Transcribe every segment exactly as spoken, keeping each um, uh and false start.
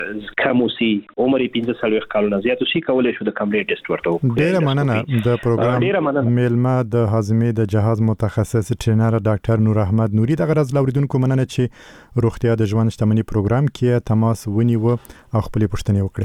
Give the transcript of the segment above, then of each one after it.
کم اوسي عمر پنځه څلوېښت کلونه زیات اوسي کولای شو د کمرې ټیسټ ورته وکړو. ډیره مننه. د پروګرام میلمه د هاضمې د جهاز متخصص ټرینر ډاکټر نور احمد نوري د غرض لوریدونکو مننه چې روغتیا د ژوند شتمنۍ پروګرام کې تماس ونیو او خپل پوښتنې وکړي.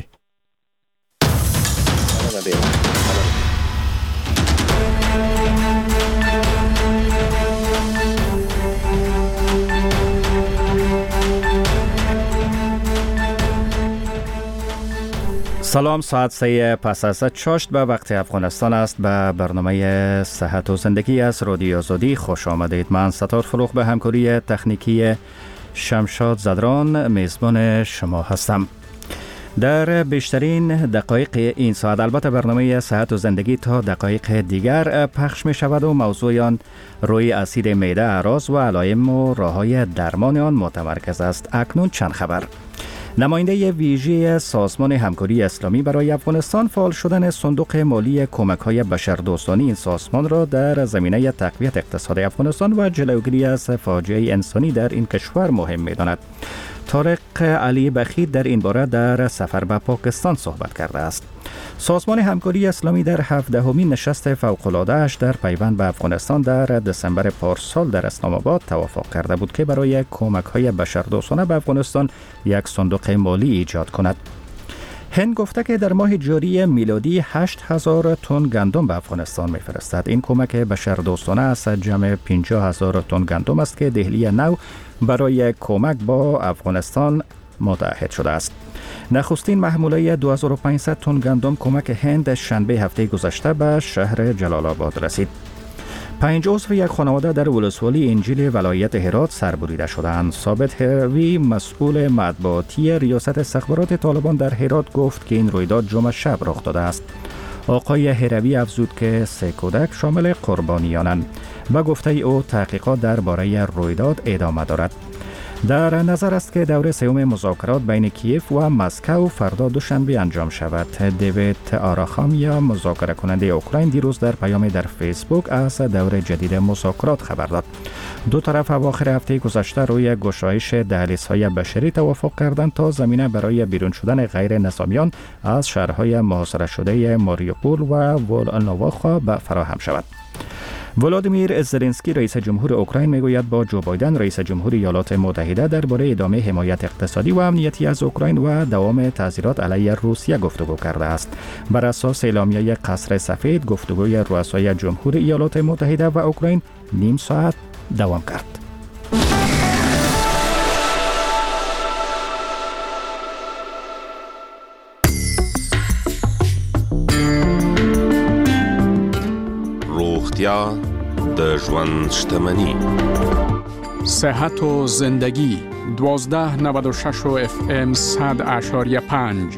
سلام، ساعت سه پس از چاشت به وقت افغانستان است. به برنامه صحت و زندگی از رادیو آزادی خوش آمدید. من ستار فروغ به همکاری تکنیکی شمشاد زدران میزبان شما هستم. در بیشترین دقایق این ساعت البته برنامه صحت و زندگی تا دقایق دیگر پخش می شود و موضوع آن روی اسید معده، اعراض و علائم و راه‌های درمان آن متمرکز است. اکنون چند خبر. نماینده ویژه سازمان همکاری اسلامی برای افغانستان فعال شدن صندوق مالی کمک‌های بشردوستانه این سازمان را در زمینه تقویت اقتصاد افغانستان و جلوگیری از فاجعه انسانی در این کشور مهم می‌داند. طارق علی بخیت در این باره در سفر به پاکستان صحبت کرده است. سازمان همکاری اسلامی در هفدهمین نشست فوق‌العاده‌اش در پیوند به افغانستان در دسامبر پارسال در اسلام آباد توافق کرده بود که برای کمک‌های بشردوستانه به افغانستان یک صندوق مالی ایجاد کند. هند گفته که در ماه جاری میلادی هشت هزار تن گندم به افغانستان می‌فرستد. این کمک بشردوستانه از جمع پنجاه هزار تن گندم است که دهلی نو برای کمک با افغانستان متحد شده است. نخستین محموله دو هزار و پانصد تن گندم کمک هند شنبه هفته گذشته به شهر جلال آباد رسید. پنج عضو یک خانواده در ولسوالی انجیل ولایت هرات سربریده شدند. ثابت هروی مسئول مطبوعاتی ریاست استخبارات طالبان در هرات گفت که این رویداد جمعه شب رخ داده است. آقای هروی افزود که سه کودک شامل قربانیانند و گفته او تحقیقات درباره رویداد ادامه دارد. در نظر است که دوره سوم مذاکرات بین کیف و مسکو فردا دوشنبه انجام شود. دیوید آراخامیا مذاکره کننده اوکراین دیروز در پیام در فیسبوک از دوره جدید مذاکرات خبر داد. دو طرف اواخر هفته گذشته روی گشایش دهلیزهای بشری توافق کردند تا زمینه برای بیرون شدن غیر نظامیان از شهرهای محاصره شده ماریوپول و ولنووا فراهم شود. ولادیمیر زلنسکی رئیس جمهور اوکراین میگوید با جو بایدن رئیس جمهور ایالات متحده درباره ادامه حمایت اقتصادی و امنیتی از اوکراین و دوام تعزیرات علیه روسیه گفتگو کرده است. بر اساس اعلامیه قصر سفید گفتگوی رؤسای جمهور ایالات متحده و اوکراین نیم ساعت دوام کرد. روغتیا د ژوند شتمني. صحت و زندگی دوازده نود و شش و اف ام صد اشاریه پنج.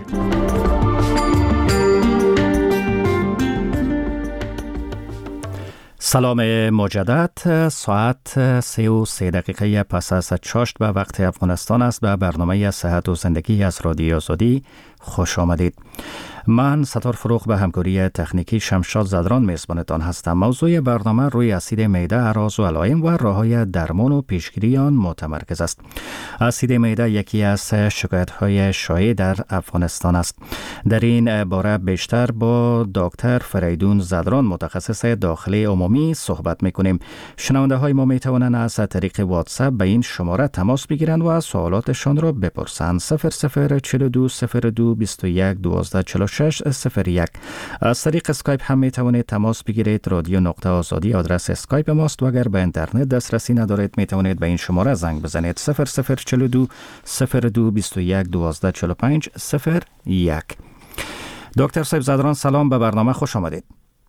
سلام مجدد. ساعت سه و سه دقیقه پس از چاشت به وقت افغانستان است. به برنامه صحت و زندگی از رادیو آزادی خوش آمدید. من ستار فروغ به همکاری تکنیکی شمشاد زدران میزبانتان هستم. موضوع برنامه روی اسید معده، اعراض و علائم و راه‌های درمان و پیشگیری آن متمرکز است. اسید معده یکی از شکایت‌های شایع در افغانستان است. در این باره بیشتر با دکتر فریدون زدران متخصص داخلی عمومی صحبت می‌کنیم. شنونده‌های ما می‌توانند از طریق واتساپ به این شماره تماس بگیرند و سوالاتشان را بپرسند. صفر صفر چهل و دو صفر دو بیست و یک دوازده چهل و شش صفر یک. از طریق اسکایپ هم می توانید تماس بگیرید. رادیو نقطه آزادی آدرس اسکایپ ماست و اگر به اینترنت دسترسی ندارید می توانید به این شماره زنگ بزنید. صفر صفر چهل و دو صفر دو بیست و یک دوازده چهل و پنج صفر یک. دکتر صاحب زدران سلام، به برنامه خوش آمدید.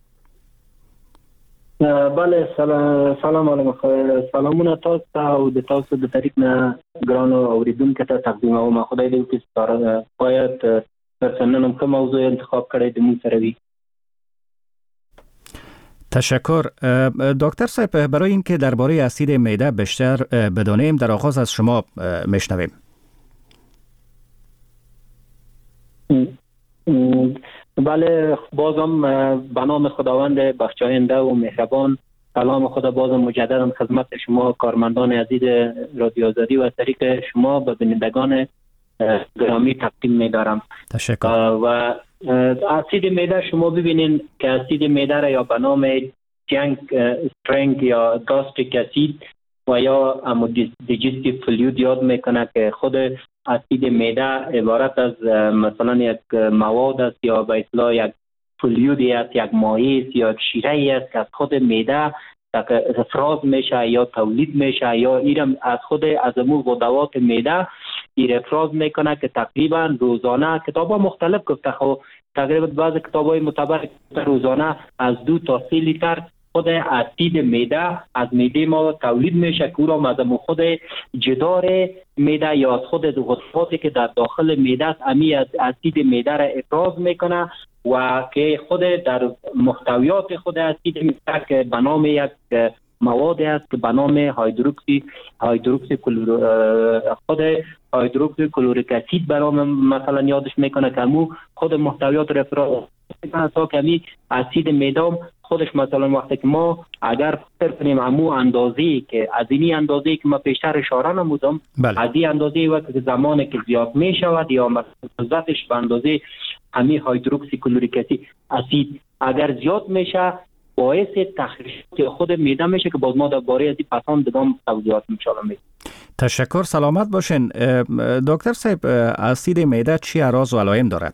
بله سلام سلام علیکم. سلامونه تاسو ته او د تاسو د طریق نه ګرانو اوریدونکو ته تقدیموم. خدای دې وکړي چې باید پرسننم که موضوع انتخاب کړی د مون سره وي. تشکر. دکتر صاحب برای اینکه درباره اسید معده بیشتر بدانیم در آغاز از شما میشنویم. بله بازم به نام خداوند بخشاینده و مهربان سلام خدا بازم مجددا خدمت شما کارمندان عزیز رادیو آزادی و از طریق شما به بینندگان گرامی تقدیم می‌دارم. تشکر. و اسید معده شما ببینین که اسید معده را یا به نام جنگ استرنگ یا گاستریک اسید و یا دیجستیو فلوید یاد میکنه که خود اسید معده عبارت از مثلا یک مواد است یا به اصطلاح یک فلویدی است، یک مایع است یا یک شیره است که از خود معده افراز میشه یا تولید میشه یا ایرم از خود از امو غدوات معده ایر افراز میکنه که تقریبا روزانه کتابا مختلف گفته خو تقریبا بعض کتابای معتبر روزانه از دو تا سه لیتر خود اسید معده از معده ما تولید میشه که او را از خود جدار معده یا از خود غدواتی که در داخل معده است امی از اسید معده را افراز میکنه و که خود در محتویات خود اسید معده که به نام یک مواد است که به نام هیدروکسی هیدروکسی کلور خود هیدروکسی کلوریک اسید به نام مثلا یادش میکنه که مو خود محتویات را افراز میکنه که می اسید معده خودش مثلا وقتی که ما اگر فکر کنیم امو اندازه‌ای که از اینی اندازه‌ای که ما پیشتر اشاره نمودم بله. از این اندازه‌ای وقتی که زمانی که زیاد میشود یا مثبتش به اندازه همین هیدروکسی کلوریک اسید اگر زیاد میشه باعث تخریش خود معده میشه که باز ما درباره از این پسان دیگه توضیحات می‌شالم می‌دم. تشکر، سلامت باشین. دکتر صاحب اسید معده چی اعراض و علائم دارد؟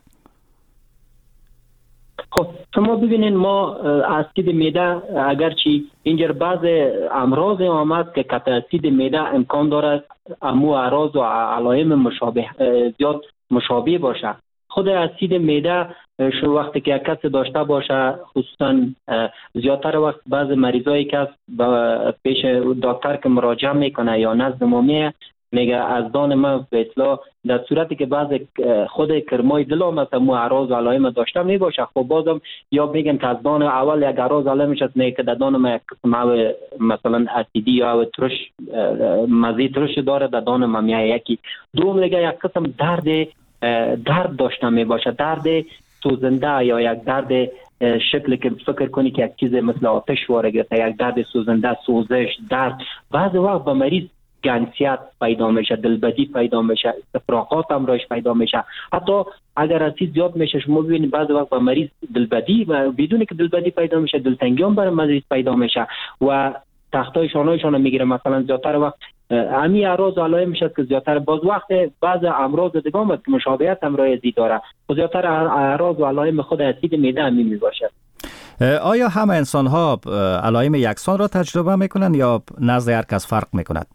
خب شما ببینین ما اسید معده اگرچه اینجا بعض امراض آمد که کت اسید معده امکان دارد امو اعراض و علائم مشابه زیاد مشابه باشه. خود اسید معده شو وقتی که یک کس داشته باشه خصوصا زیادتر وقت بعض مریضایی که پیش دکتر که مراجعه میکنه یا نزد ما میه میگه از دان ما به اطلاع در صورتی که بعض خود کرمای دل آمد مو اعراض و علائم داشته می باشه خب بازم یا میگن که از دان اول یک اعراض علائمش است نه که در دان ما یک قسم مثلا اسیدی یا ترش مزه ترش داره در دان ما میای یکی دوم میگه یک قسم درد درد داشته می باشه درد سوزنده یا یک درد شکلی که فکر کنی که یک چیز مثل آتش واره گرفته یک درد سوزنده سوزش درد بعض وقت به مریض گنسیت پیدا میشه دلبدی پیدا میشه استفراغات هم راش پیدا میشه حتی اگر اسید زیاد میشه شما ببینید بعضی وقت با مریض دلبدی و بدون که دلبدی پیدا میشه دلتنگی هم برای مریض پیدا میشه و تختای شانهایشان میگیره مثلا زیادتر وقت امی اعراض و علائم میشه که زیادتر باز وقت بعض امراض دیگه هم که مشابهت هم رایزی داره و زیادتر اعراض و علائم خود اسید معده هم میباشه. آیا همه انسان ها علائم یکسان را تجربه میکنن یا نزد هر کس فرق میکند؟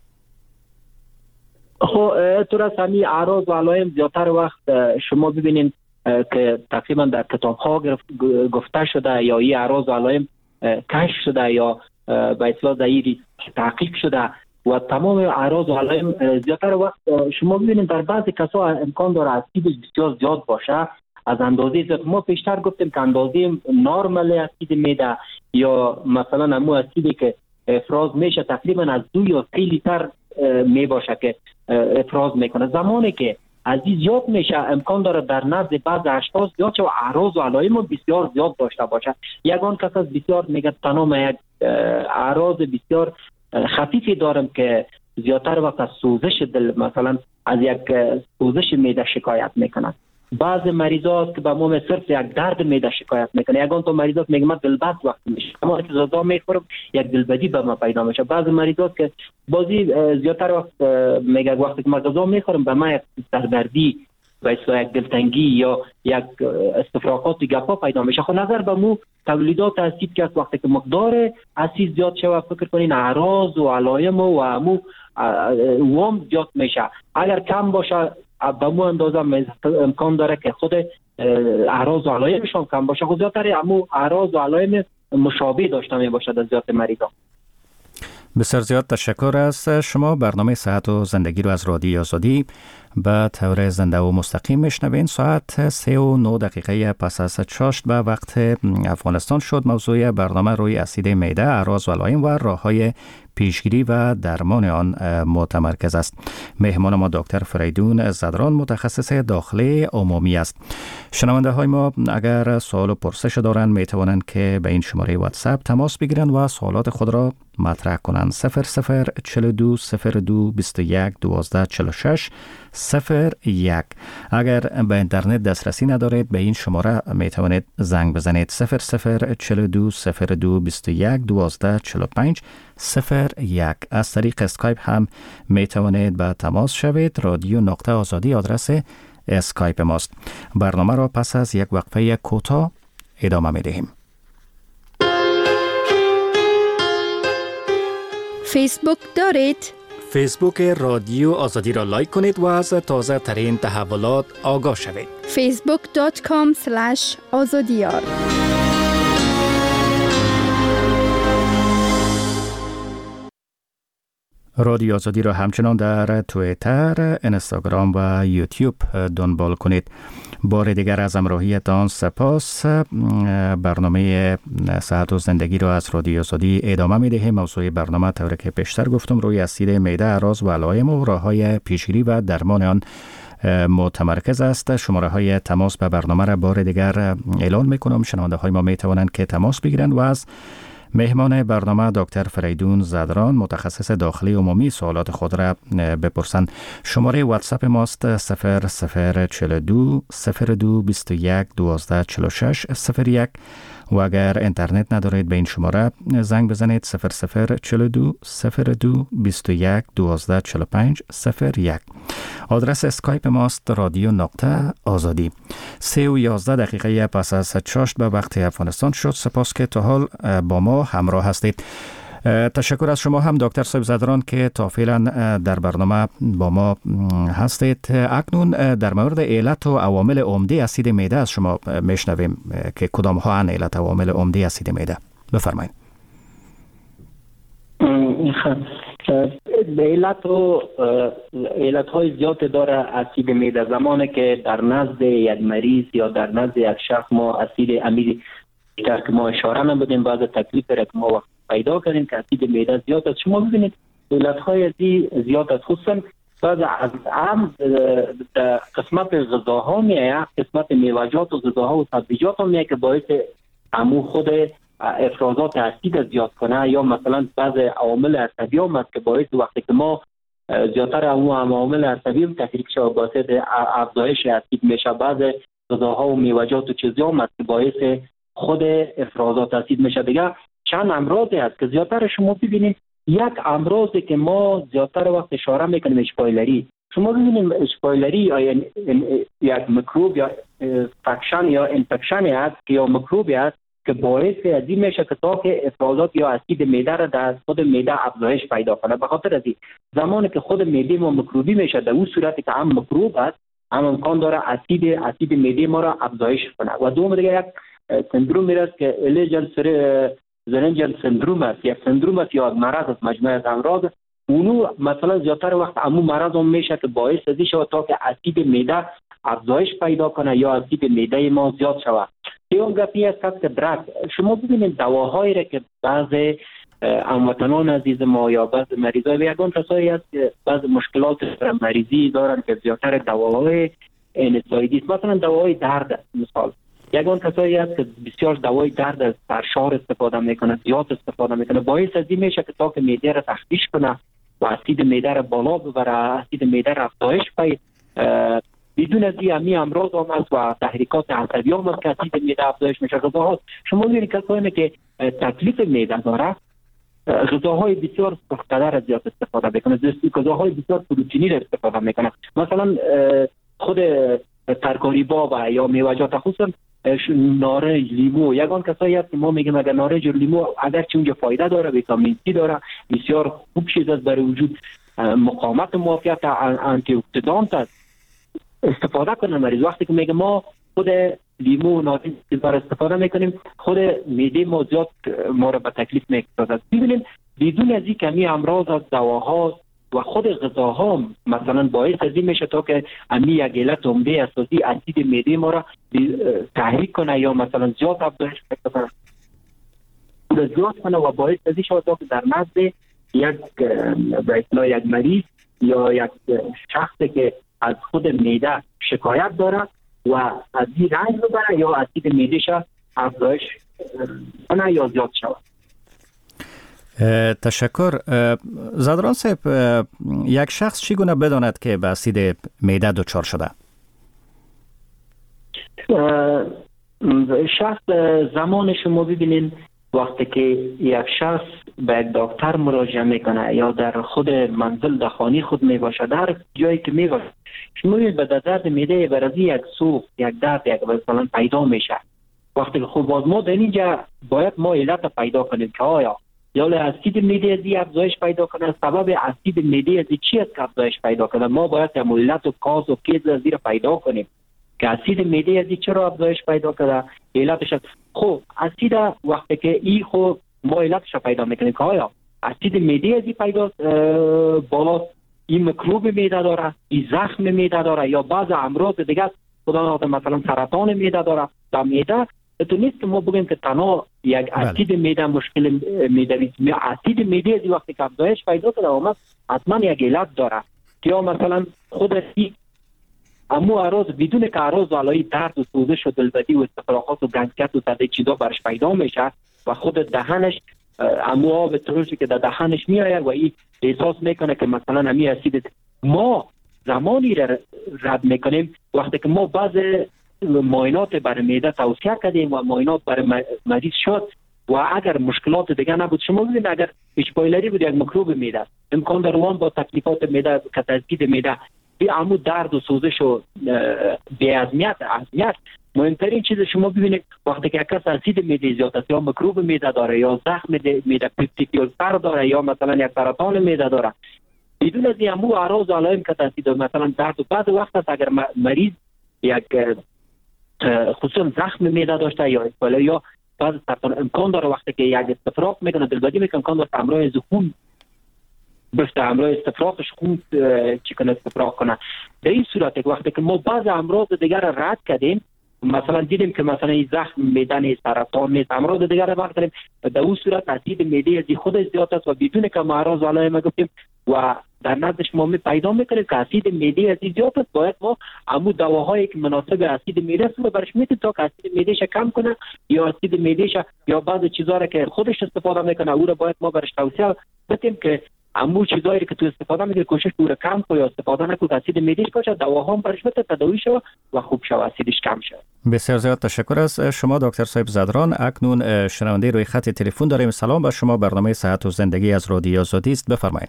خب تو را سمی اعراض و علائم زیادتر وقت شما ببینید که تقریبا در کتاب ها گفته شده یا این اعراض و علائم کشف شده یا به اصطلاح دایری تحقیق شده و تمام اعراض و علائم زیادتر وقت شما ببینید در بعضی کسا امکان داره اسید بسیار زیاد باشه از اندازه زیاد. ما پیشتر گفتیم که اندازه نرمال اسید معده یا مثلا همون اسیدی که افراز میشه تقریبا از دو یا سه لیتر می باشه که افراز میکنه. زمانی که از این زیاد میشه امکان داره در نزد بعض اشخاص زیاد شه و اعراض و علائم بسیار زیاد داشته باشه. یگان کس از بسیار میگه تنها یک اعراض بسیار خفیفی دارم که زیادتر وقت از سوزش دل مثلا از یک سوزش معده شکایت میکنن. بعض مریضات که به ما صرف یک درد معده شکایت میکنه یگان تو مریضات میگه من دلبد وقت میشه اما که غذا میخورم یک دلبدی به ما پیدا میشه. بعض مریضات که بازی زیادتر وقت میگه وقتی که من غذا میخورم به من یک سردردی و اصلا یک دلتنگی یا یک استفراغات گپا پیدا میشه. خب نظر به مو تولیدات اسید که وقتی که مقدار اسید زیاد شه فکر کنین اعراض و علائم و مو وام زیاد میشه. اگر کم باشه به مو اندازه امکان داره که خود اعراض و علائمشان کم باشه. خود زیادتر امو اعراض و علائم مشابه داشته می باشد از زیاد مریضان. بسیار زیاد تشکر از شما. برنامه صحت و زندگی رو از رادیوی آزادی به طور زنده و مستقیم میشنوین. ساعت سه و نه دقیقه پس از چاشت به وقت افغانستان شد. موضوع برنامه روی اسید معده، اعراض و علائم و راه‌های پیشگیری و درمان آن متمرکز است. مهمان ما دکتر فریدون زدران متخصص داخلی عمومی است. شنونده های ما اگر سوال و پرسش دارند می توانند که به این شماره واتساپ تماس بگیرند و سوالات خود را مطرح کنند. صفر صفر چهل و دو صفر دو بیست و یک دوازده چهل و شش صفر یک. اگر به اینترنت دسترسی ندارید به این شماره می توانید زنگ بزنید. صفر صفر چهل و دو صفر دو بیست و یک دوازده چهل و پنج صفر یک. از طریق اسکایپ هم می توانید به تماس شوید. رادیو نقطه آزادی آدرس اسکایپ ماست. برنامه را پس از یک وقفه کوتاه ادامه می دهیم. فیسبوک دارید؟ فیسبوک رادیو آزادی را لایک کنید و از تازه ترین تحولات آگاه شوید. فیسبوک دات کام اسلش آزادیار. رادیو آزادی را همچنان در توییتر، اینستاگرام و یوتیوب دنبال کنید. بار دیگر از همراهیتان سپاس. برنامه صحت و زندگی را از رادیو آزادی ادامه می دهیم. موضوع برنامه طوری که پیشتر گفتم روی اسید معده، اعراض و علائم و راه‌های پیشگیری و درمان آن متمرکز است. شماره های تماس به برنامه را بار دیگر اعلان می کنم. شنونده های ما می توانند که تماس بگیرند و از مهمان برنامه دکتر فریدون زدران متخصص داخلی عمومی سوالات خود را بپرسند. شماره واتساپ ماست صفر صفر چهل و دو صفر دو بیست و یک دوازده چهل و شش صفر یک و اگر اینترنت ندارید به این شماره زنگ بزنید صفر صفر چهل و دو صفر دو بیست و یک دوازده چهل و پنج صفر یک. آدرس اسکایپ ماست رادیو نقطه آزادی. سه و یازده دقیقه پس از چاشت به وقت افغانستان شد. سپاس که تا حال با ما همراه هستید. تشکر از شما هم دکتر صاحب زدران که تا فعلا در برنامه با ما هستید. اکنون در مورد علت و عوامل عمده اسید معده از شما میشنویم که کدام ها ان علت و عوامل عمده اسید معده. بفرمایید. علت و علت های زیاد داره اسید معده. زمانی که در نزد یک مریض یا در نزد یک شخص ما اسید امید که ما اشاره نبودیم بعض تکلیف را که ما وقت پیدا کردیم که اسید معده زیاد است. شما ببینید علت های زیاد است، خصوصا بعض از عام قسمت غذاها میاد، قسمت میوه‌جات و غذاها و سبزیجات هم میاد که باعث امو خود افرازات اسید زیاد کنه، یا مثلا بعض عوامل عصبی هم است که باعث وقتی که ما زیادتر امو عوامل عصبی هم تحریک شده باعث افزایش اسید میشه. بعض غذاها و میوه‌جات و چیزی هم است که باعث خود افرازات اسید میشه. دیگه چند امراضی هست که زیادتر شما ببینید. یک امراضی که ما زیادتر وقت اشاره میکنیم اشپایلری. شما ببینید اشپایلری یا یک میکروب یا فکشن یا انفکشن هست که یا میکروبی هست که باعث ازی میشه که تا که افرازات یا اسید معده را در خود معده افزایش پیدا کنه. به خاطر ازی زمانی که خود معده ما میکروبی میشه در اون صورتی که هم میکروب هست هم امکان داره اسید اسید معده ما را افزایش کنه. و دوم دیگه یک سندروم میراست که الیجن زرنجن سندروم است. یک سندروم است یا مرض است، مجموعه از امراض. اونو مثلا زیادتر وقت امو مرض هم میشه که باعث ازی شود تا که اسید معده افزایش پیدا کنه یا اسید معده ما زیاد شود. دیگه گپی است که درک. شما ببینید دواهایی را که بعضی هموطنان عزیز ما یا بعض مریضای و یگان کسایی هست که بعض مشکلات مریضی دارن که زیادتر دواهای انسایدی، مثلا دواهای درد، مثال یگان کسایی هست که بسیار دوای درد از سرشار استفاده میکنه، زیاد استفاده میکنه، باعث از این میشه که تا که معده را تخلیش کنه و اسید معده را بالا ببره، اسید معده را افزایش پی بدون از این همی امراض هم هست و تحریکات عصبی هم هست که اسید معده افزایش میشه. غذاها شما میبینید کسایی که تکلیف معده داره غذاهای بسیار سخت‌تر از زیاد استفاده میکنه، غذاهای بسیار پروتئینی را استفاده میکنه. مثلا خود ترکاری بابا یا میوه‌جات خصوصا نارنج، لیمو. یگان کسایی هست که ما میگیم اگر نارنج و لیمو اگر چه اونجا فایده داره، ویتامین سی داره، بسیار خوب چیز است برای وجود، مقاومت معافیت آنتی اکسیدانت است، استفاده کنه مریض. وقتی که میگه ما خود لیمو و نارنج بر استفاده میکنیم خود معده ما زیاد ما را به تکلیف میکشد. ببینید بدون از این کمی امراض از دواها و خود غذاها مثلا باعث از این میشه تا که امی یک علت عمده اساسی اسید معده ما را تحریک کنه یا مثلا زیاد افزایش کنه زیاد کنه و باعث از این شود تا که در نزد یک به اصطلاح یک مریض یا یک شخصی که از خود معده شکایت داره و از این رنج ببره یا اسید معده ش افزایش کنه یا زیاد شود. تشکر. زادران صاحب، یک شخص چگونه بداند که به اسید معده دچار شده؟ شخص زمان شما ببینین وقتی که یک شخص به یک دکتر مراجعه میکنه یا در خود منزل در خانه خود می باشه، در جایی که می باشه، شما به درد معده برازی یک سوخت، یک درد، یک مثلا پیدا میشه. وقتی که خب باز ما در اینجا باید ما علت پیدا کنیم که آیا یا اسید معده ازی افزایش پیدا کنه، سبب اسید معده ازی چی است که افزایش پیدا کنه. ما باید علت و کاز و کیز ازی را پیدا کنیم که اسید معده ازی چرا افزایش پیدا کنه، علتش. خب اسید وقتی که ای خب ما علتش پیدا میکنیم که آیا اسید معده ازی پیدا بالا، این میکروب معده داره، این زخم معده داره، یا بعض امراض دیگه خدا نخواهد مثلا سرطان معده داره. در معده تو نیست که ما بگیم که تنها یک اسید معده مشکل معدوی، اسید معده ازی وقتی که افزایش پیدا کنه اومد حتما یک علت داره، یا مثلا خود سی امو اعراض بدون که اعراض علایی درد و سوزش و دلبدی و استفراغات و گنگت و تده چیزا برش پیدا میشه و خود دهنش امو آب ترشی که در دهنش میآید و این احساس میکنه که مثلا امی اسید. ما زمانی رد میکنیم وقتی که ما بعض معاینات برای معده توصیه کردیم و معاینات برای مریض شد و اگر مشکلات دیگه نبود، شما ببینید اگر اچ پایلری بود یک میکروب معده، امکان داره وان با تکلیفات معده که تزدید معده بی عمو درد و سوزش و بی ازمیت ازمیت مهمترین چیز شما ببینید وقتی که کس اسید معده زیاد است یا میکروب معده داره یا زخم معده پپتیک سر داره یا مثلا یک سرطان معده داره، بدون از این عمو اعراض و علائم که تزدید مثلا درد و بعد وقت است اگر مریض یک خصوصا زخم معده داشته یا اسپاله یا بعض سرطان، امکان داره وقتی که یک استفراغ میکنه دلبدی میکنه، امکان داره همراه زخم بسته همراه استفراغش خون چی کنه استفراغ کنه. در این صورت وقتی که ما بعض امراض دیگر رد کردیم، مثلا دیدیم که مثلا این زخم معده سرطان نیست، امراض دیگر رو رد کردیم، در اون صورت اسید معده از خود زیاد است و بدون که ما اعراض علائم گفتیم و در نزدش ما می پیدا میکنیم که اسید معده از زیاد است، باید ما همون دواهایی که مناسب اسید معده است رو برش میتیم تا که اسید معدهش کم کنه یا اسید معدهش یا بعض چیزا رو که خودش استفاده میکنه او رو باید ما برش توصیه بدیم که امو چیزایی که تو استفاده میکنه کوشش دور کم کنه یا استفاده نکنه، اسید معدهش باشه دواها هم برش بده تداوی شود و خوب شود اسیدش کم شود. بسیار زیاد تشکر از شما دکتر صاحب زادران. اکنون شنونده روی خط تلفن داریم. سلام به شما، برنامه صحت و زندگی از رادیو آزادی است، بفرمایید.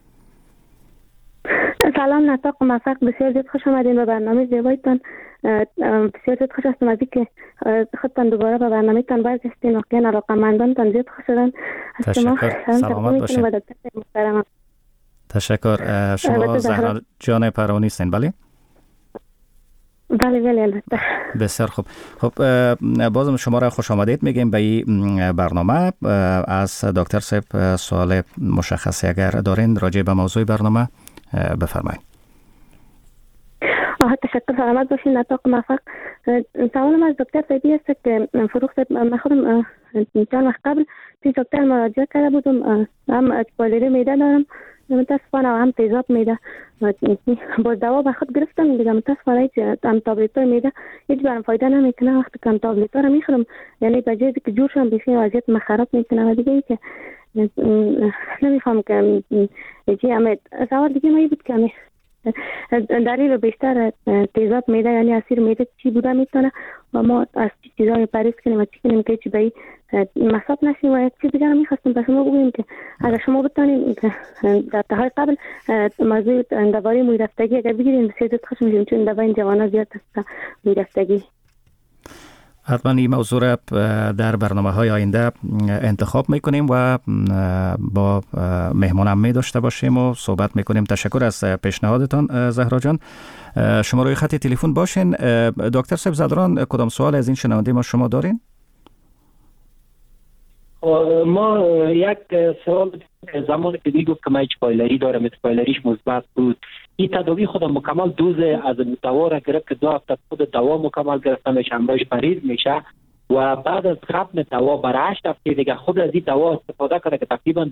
سلام نطاق و موفق، بسیار زیاد خوش آمدین به برنامه زیبایتان. بسیار زیاد خوش هستم از اینکه خودتان دوباره به برنامه تان برگشتین. واقعا علاقه‌مندانتان زیاد خوش شدن. تشکر، سلامت باشین. تشکر. شما زهرا جان پروانی هستین؟ بله بله بله البته. بسیار خوب. خب بازم شما را خوش آمدید میگیم به این برنامه. از دکتر صاحب سوال مشخصی اگر دارین راجع به موضوع برنامه بفرمایید. آها تشکر، سلامت باشین، نطاق موفق. سوالم از دکتر صاحبی است که فروخ صاحب من خودم چند وقت قبل پیش دکتر مراجعه کرده بودم، هم اچپالری معده دارم متاسفانه و هم تیزاب معده، با دوا به خود گرفتم دیگه متاسفانه هیچ هم تابلت های معده هیچ برام فایده نمیکنه. وقتی که هم تابلت ها رو میخورم یعنی به جایی که جور شم بسیار وضعیت من خراب میکنه و دیگه ای که نمیفهم که چی همه. سوال دیگه ما بود که دلیل بیشتر تیزاب معده یعنی اسیر معده چی بوده میتونه و ما از چی چیزایی پرهیز کنیم و چی کنیم که چی به مصاب نشیم. و یک چیز دیگر رو میخواستم به شما بگویم که اگر شما بتانید در دههای قبل موضوع دوایی مویرفتگی اگر بگیریم بسیار زیاد خوش میشیم، چون دوای جوانا زیاد است مویرفتگی. حتما این موضوع را در برنامه های آینده انتخاب میکنیم و با مهمانم می داشته باشیم و صحبت میکنیم. تشکر از پیشنهادتان زهرا جان. شما روی خط تلفن باشین. دکتر صاحب زادران کدام سوال از این شنونده ما شما دارین؟ ما یک سوال زمانی که دیگه که من اچپایلری دارم، اچپایلریش مثبت بود، این تداوی خودم مکمل دوز از دوا را گرفت که دو هفته خود دوا مکمل گرفته میشه، همراهش پرهیز میشه و بعد از ختم دوا برای هشت هفته دیگه خود از این دوا استفاده کرده که تقریبا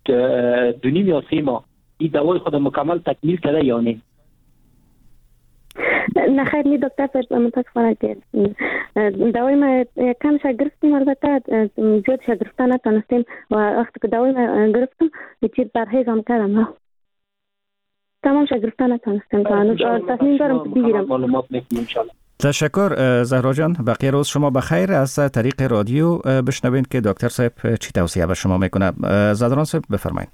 دو نیم یا سه ماه این دوای خودم مکمل تکمیل کرده یا نه؟ نه خیر می دکتر صاحب متاسفانه که دوای ما کم گرفتیم، البته زیاد گرفتن نتونستیم و وقتی که دوای ما گرفتم چیز پرهیز هم کردم، تمام گرفتن نتونستیم. تصمیم دارم که بگیرم. معلومات میکنیم ان شاء الله. تشکر زهرا جان. بقیه روز شما بخیر. از طریق رادیو بشنوین که دکتر صاحب چی توصیه به شما میکنه. زهرا صاحب بفرمایید.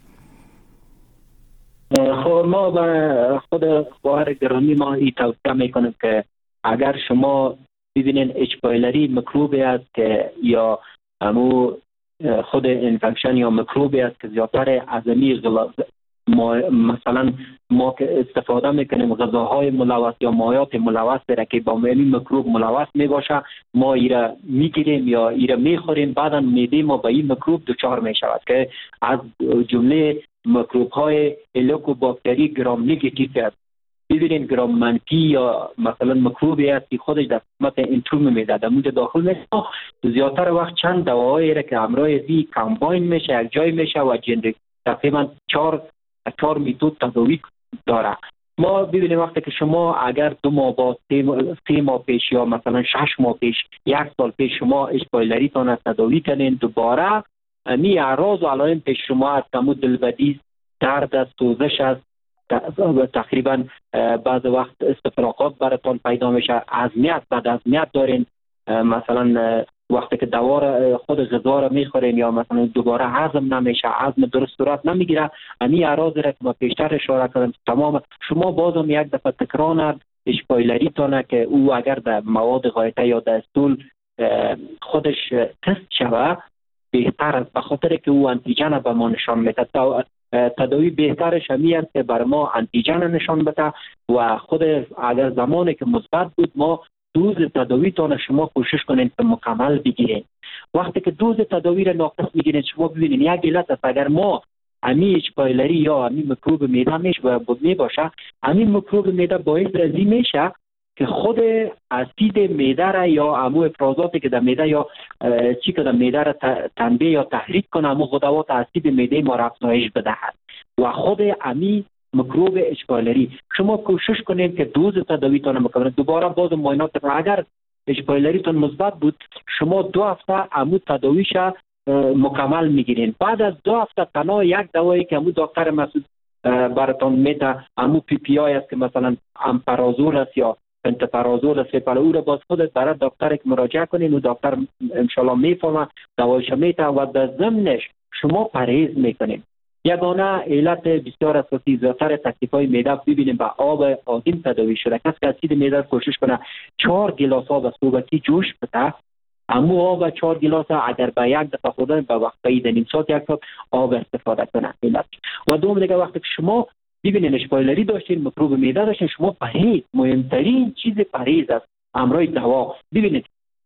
خب ما به خود خواهر گرامی ما این توصیه میکنیم که اگر شما ببینین اچ پایلری میکروبی است که یا همو خود انفکشن یا میکروبی است که زیادتر از امی ما مثلا ما که استفاده میکنیم غذاهای ملوث یا مایات ملوث را که با این میکروب ملوث میباشه، ما ایره میگیریم یا ایره میخوریم، بعدا معده ما به این میکروب دچار میشود که از جمله میکروب های هلیکوباکتری گرام نگاتیو است. ببینید گرام منفی یا مثلا میکروبی است که خودش در قسمت انتروم میده در اونجا داخل میشه، زیادتر وقت چند دواهایی را که همراه زی کامباین میشه یک جای میشه و جنریک تقریبا چهار چهار میتود تداوی داره. ما ببینیم وقتی که شما اگر دو ماه با سه ماه پیش یا مثلا شش ماه پیش یک سال پیش شما اچ پایلری تان تداوی کنین، دوباره می اعراض و علائم پیش شما از کمو دلبدی، درد است، سوزش است، تقریبا بعض وقت استفراغات براتون پیدا میشه، ازمیت بعد ازمیت دارین، مثلا وقتی که دوا خود غذا را میخورین یا مثلا دوباره هضم نمیشه، هضم درست صورت نمیگیره، امی اعراض را که ما پیشتر اشاره کردم تمام شما بازم یک دفعه تکرار اچ پایلری تونه که او اگر در مواد غایطه یا در استول خودش تست شوه بهتر است، به خاطر که او انتیجن به ما نشان میده. تداوی بهترش همی است که بر ما انتیجن نشان بده و خود اگر زمانی که مثبت بود ما دوز تداوی تان شما کوشش کنین که مکمل بگیرین. وقتی که دوز تداوی را ناقص میگیرین شما ببینین یک علت است، اگر ما امی اچ پایلری یا امی میکروب معده میشه و می باشه، امی میکروب معده باعث رزی میشه که خود اسید معده را یا امو افرازاتی که در معده یا چی که در معده را تنبیه یا تحریک کنه، امو خودوات اسید معده ما را افزایش بدهد و خود امی میکروب اچ پایلری شما کوشش کنید که دوز تداوی تان مکمل. دوباره باز معاینات اگر اچ پایلری تان مثبت بود شما دو هفته امو تداویش مکمل میگیرین. بعد از دو هفته تنها یک دوایی که امو دکتر مسعود براتون میده امو پی پی آی است که مثلا امپرازول است یا پنتپرازول است، برای او را باز خودت برای دکتر که مراجعه کنین و دکتر انشالله میفهمه دوایش میده و در ضمنش شما پرهیز میکنین. یگانه علت بسیار اساسی زیادتر تکلیف‌های معده ببینیم به آب آدیم تداوی شده. کسی که اسید معده کوشش کنه چهار گیلاس آب صبحی جوش بده، امو آب چهار گیلاس اگر به یک دفعه خوردن به وقت بعید نیم ساعت یک ساعت آب استفاده کنه. علت و دوم دیگه وقتی که شما ببینین اچ پایلری داشتین، میکروب معده داشتین، شما پرهیز مهمترین چیز پرهیز است همراه دوا. ببینید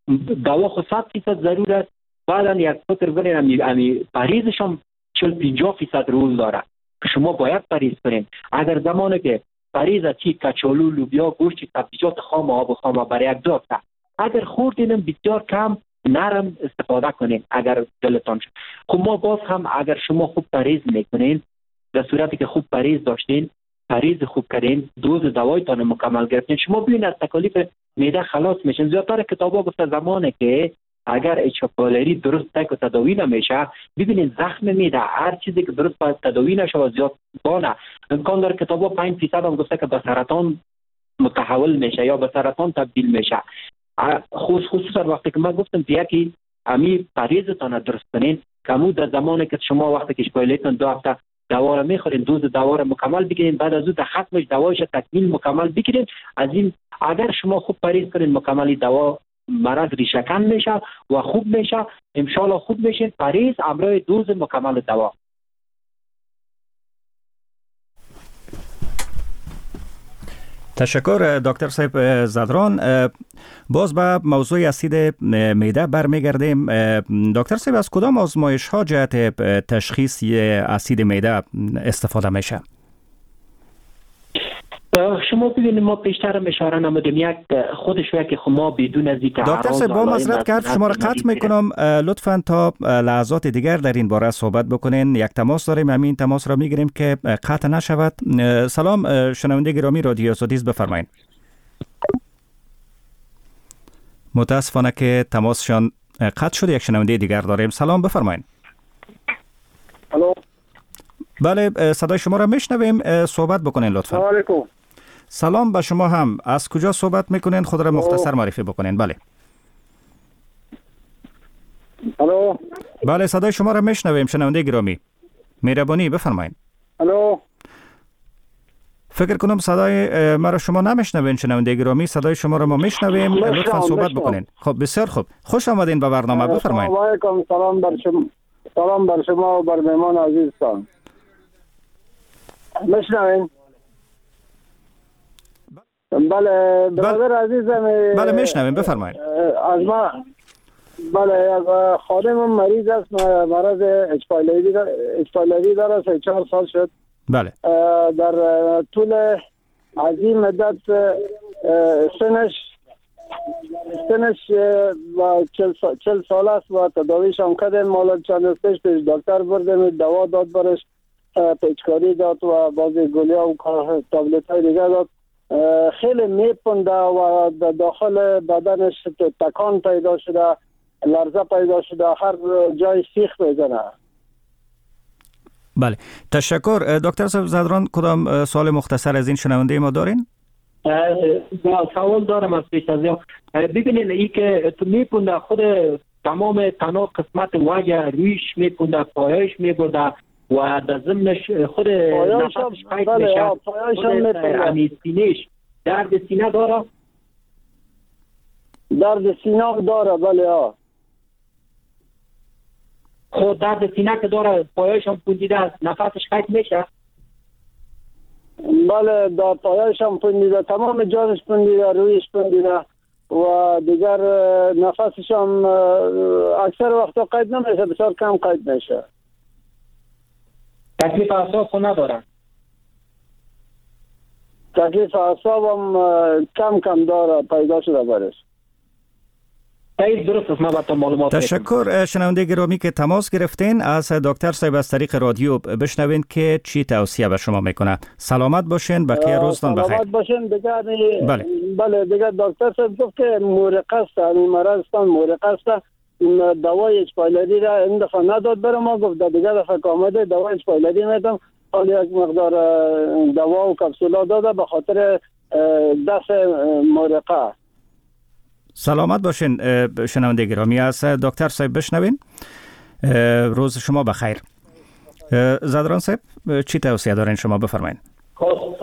دوا خود صد درصد ضرور است، بعدا یک فکر کنین امی پرهیزش هم چهل پنجاه درصد رول داره که شما باید پرهیز کنین. اگر زمانی که پرهیز از چی کچالو، لوبیا، گوشت، سبزیجات خام، آب خام برای یک دو هفته اگر خوردین بسیار کم نرم استفاده کنین اگر دلتان شد. خب ما باز هم اگر شما خوب پرهیز میکنین، در صورتی که خوب پرهیز داشتین، پرهیز خوب کردین، دوز دوایتان مکمل گرفتین، شما ببینید از تکالیف معده خلاص میشین. زیادتر کتابا گفته زمانی که اگر اچ پایلری درست تک تداوی نمیشه، ببینید زخم میده هر چیزی که درست باید تداوی نشه و زیاد بانه امکان داره کتابا پنج درصد هم گفته که به سرطان متحول میشه یا به سرطان تبدیل میشه. خصوص خصوصا وقتی که من گفتم یکی امی پرهیزتان درست کنین، کمو در زمانی که شما وقتی که پایلریتون دو هفته دوا رو میخورین، دوز دوا رو مکمل بگیرین، بعد از اون در ختمش دوایش تکمیل مکمل بگیرین. از این اگر شما خوب پرهیز کنین مکملی دوا مرض ریشه‌کن میشه و خوب میشه، ان شاء الله خوب میشین. پرهیز همراه دوز مکمل دوا. تشکر دکتر صاحب زدران. باز به موضوع اسید معده برمیگردیم. دکتر صاحب از کدام آزمایش ها جهت تشخیص اسید معده استفاده میشه؟ شما ببینید ما پیشتر اشاره نمودیم یک خودش که ما بدون از اینکه دکتر صاحب با معذرت کرد شما را قطع میکنم، لطفاً تا لحظات دیگر در این باره صحبت بکنین. یک تماس داریم، همین تماس را میگیریم که قطع نشود. سلام شنونده گرامی رادیو آزادی، بفرمایید. متاسفانه که تماسشان قطع شد. یک شنونده دیگر داریم. سلام، بفرمایید. الو. بله، صدای شما را میشنویم، صحبت بکنین لطفا. سلام علیکم. سلام به شما هم. از کجا صحبت میکنین؟ خود را مختصر معرفی بکنین. بله. الو. بله، صدای شما را میشنویم شنونده گرامی. مهربانی بفرمایید. الو. فکر کنم صدای ما را شما نمیشنوین شنونده گرامی. صدای شما را ما میشنویم، لطفا صحبت بکنین. خب بسیار خوب، خوش آمدین به برنامه. بفرمایید. سلام علیکم. سلام بر شما، سلام بر شما و بر مهمان عزیزتان. میشنوین؟ بله برادر عزیزم. بله میشنویم، بفرمایید. از ما بله از خادمم مریض است، مرض اچ پایلوری اچ پایلوری داره، سه چهار سال شد. بله. در طول از این مدت سنش سنش و چل سال است و تداویش هم کردیم. مالا چند روز پیش پیش دکتر بردیم، دوا داد برش، پیچکاری داد و بعضی گولیا و تابلت های دیگه داد. خیلی میپنده و داخل بدنش تکان پیدا شده، لرزه پیدا شده، هر جای سیخ میزنه. بله، تشکر. دکتر صاحب زدران، کدام سوال مختصر از این شنونده ما دارین؟ سوال دارم از پیش از یا. ببینید ای که تو میپنده، خود تمام تنها قسمت وجه رویش میپنده، پایش میبرده و در ضمنش خود نفسش قید میشه. خود امی سینهش درد سینه داره؟ درد سینه داره، بله ها. خود درد سینه که داره، پایش هم پوندیده است، نفسش قید میشه؟ بله، در پایش هم پوندیده، تمام جانش پوندیده، رویش پوندیده و دیگر نفسش هم اکثر وقتا قید نمیشه، بسیار کم قید میشه. تکلیف اعصاب خود نداره؟ تکلیف اعصاب هم کم کم داره، پیدا شده برش. تشکر. شنونده گرامی که تماس گرفتین، از دکتر صاحب از طریق رادیو بشنوین که چی توصیه به شما میکنه. سلامت باشین، بقیه روزتان بخیر. سلامت باشین. دیگه بله بله دیگه دکتر صاحب گفت که مورقه است، این مرضتان مورقه است. این دوای اچ پایلوری را این دفعه نداد برای ما، گفت دیگه دفعه که آمده دوای اچ پایلوری میدم، حالی یک مقدار دوا و کپسولا داده به خاطر دست مورقه. سلامت باشین شنونده گرامی. از دکتر صاحب بشنوین. روز شما بخیر. زدران صاحب چی توصیه دارین شما؟ بفرمایید. خب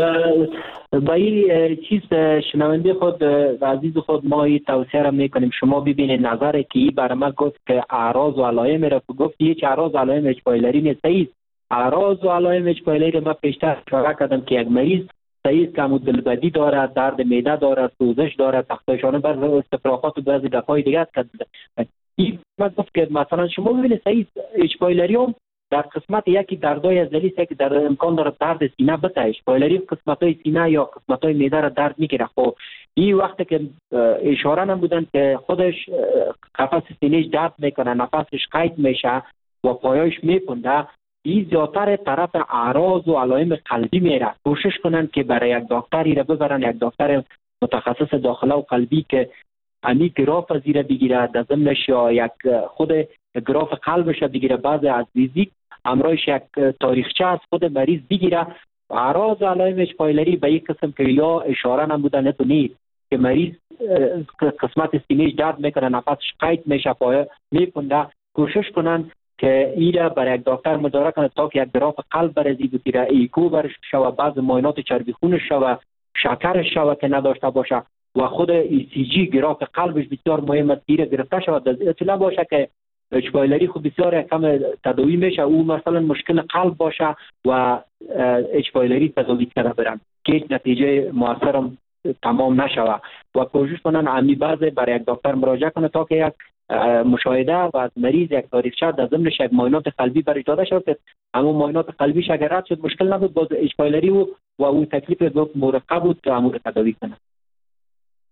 با این چیز شنونده خود عزیز خود ما این توصیه را میکنیم. شما ببینید نظر که این برای ما گفت که اعراض و علائم را گفت، هیچ اعراض و علائم اچ پایلوری نیست. اعراض و علائم اچ پایلوری ما پیشتر اشاره کردم که یک مریض صحیح کم دلبدی داره، درد معده داره، سوزش داره، تختاشانه بعضی استفراغات و بعضی دفعای دیگه است. این ما گفت که مثلا شما ببینید صحیح اچ پایلوری هم در قسمت یکی دردای عضلی است که در امکان داره درد سینه بده. اچ پایلوری قسمتای سینه یا قسمتای معده را درد میگیره. خب این وقتی که اشاره نم بودن که خودش قفس سینهش درد میکنه، نفسش قید میشه و پایش میپنده، این زیادتر طرف اعراض و علائم قلبی میره. کوشش کنن که برای یک دکتری را ببرن، یک دکتر متخصص داخله و قلبی که امی گراف زیر بگیره، در ضمنش یا یک خود گراف قلبش بگیره، بعضی از فیزیک امرایش یک تاریخچه از خود مریض بگیره. اعراض و علائم اچ پایلوری به یک قسم که یا اشاره نمودن تو نیست که مریض قسمت سینهش درد میکنه، نفسش قید میشه، پای میپنده. کوشش کنن که ایره برای یک دکتر مدارا کنه تا که یک گراف قلب برزی بگیره، ایکو برش شوه، بعض معاینات چربی خونش شوه، شکرش شوه که نداشته باشه و خود ای سی جی گراف قلبش بسیار مهم است ایره گرفته شود. اطلاع باشه که اچ پایلوری خود بسیار کم تداوی میشه، او مثلا مشکل قلب باشه و اچ پایلوری تداوی کرده برن که هیچ نتیجه موثرم تمام نشوه و کوشش کنن امی بعضی برای یک دکتر مراجعه کنه تا که یک مشاهده و از مریض یک تاریخچه در ضمنش یک معاینات قلبی برش داده شد که اما معاینات قلبیش اگر رد شد مشکل نبود، باز اچ پایلوری و و اون تکلیف بود مرقب بود که امور تداوی کنه.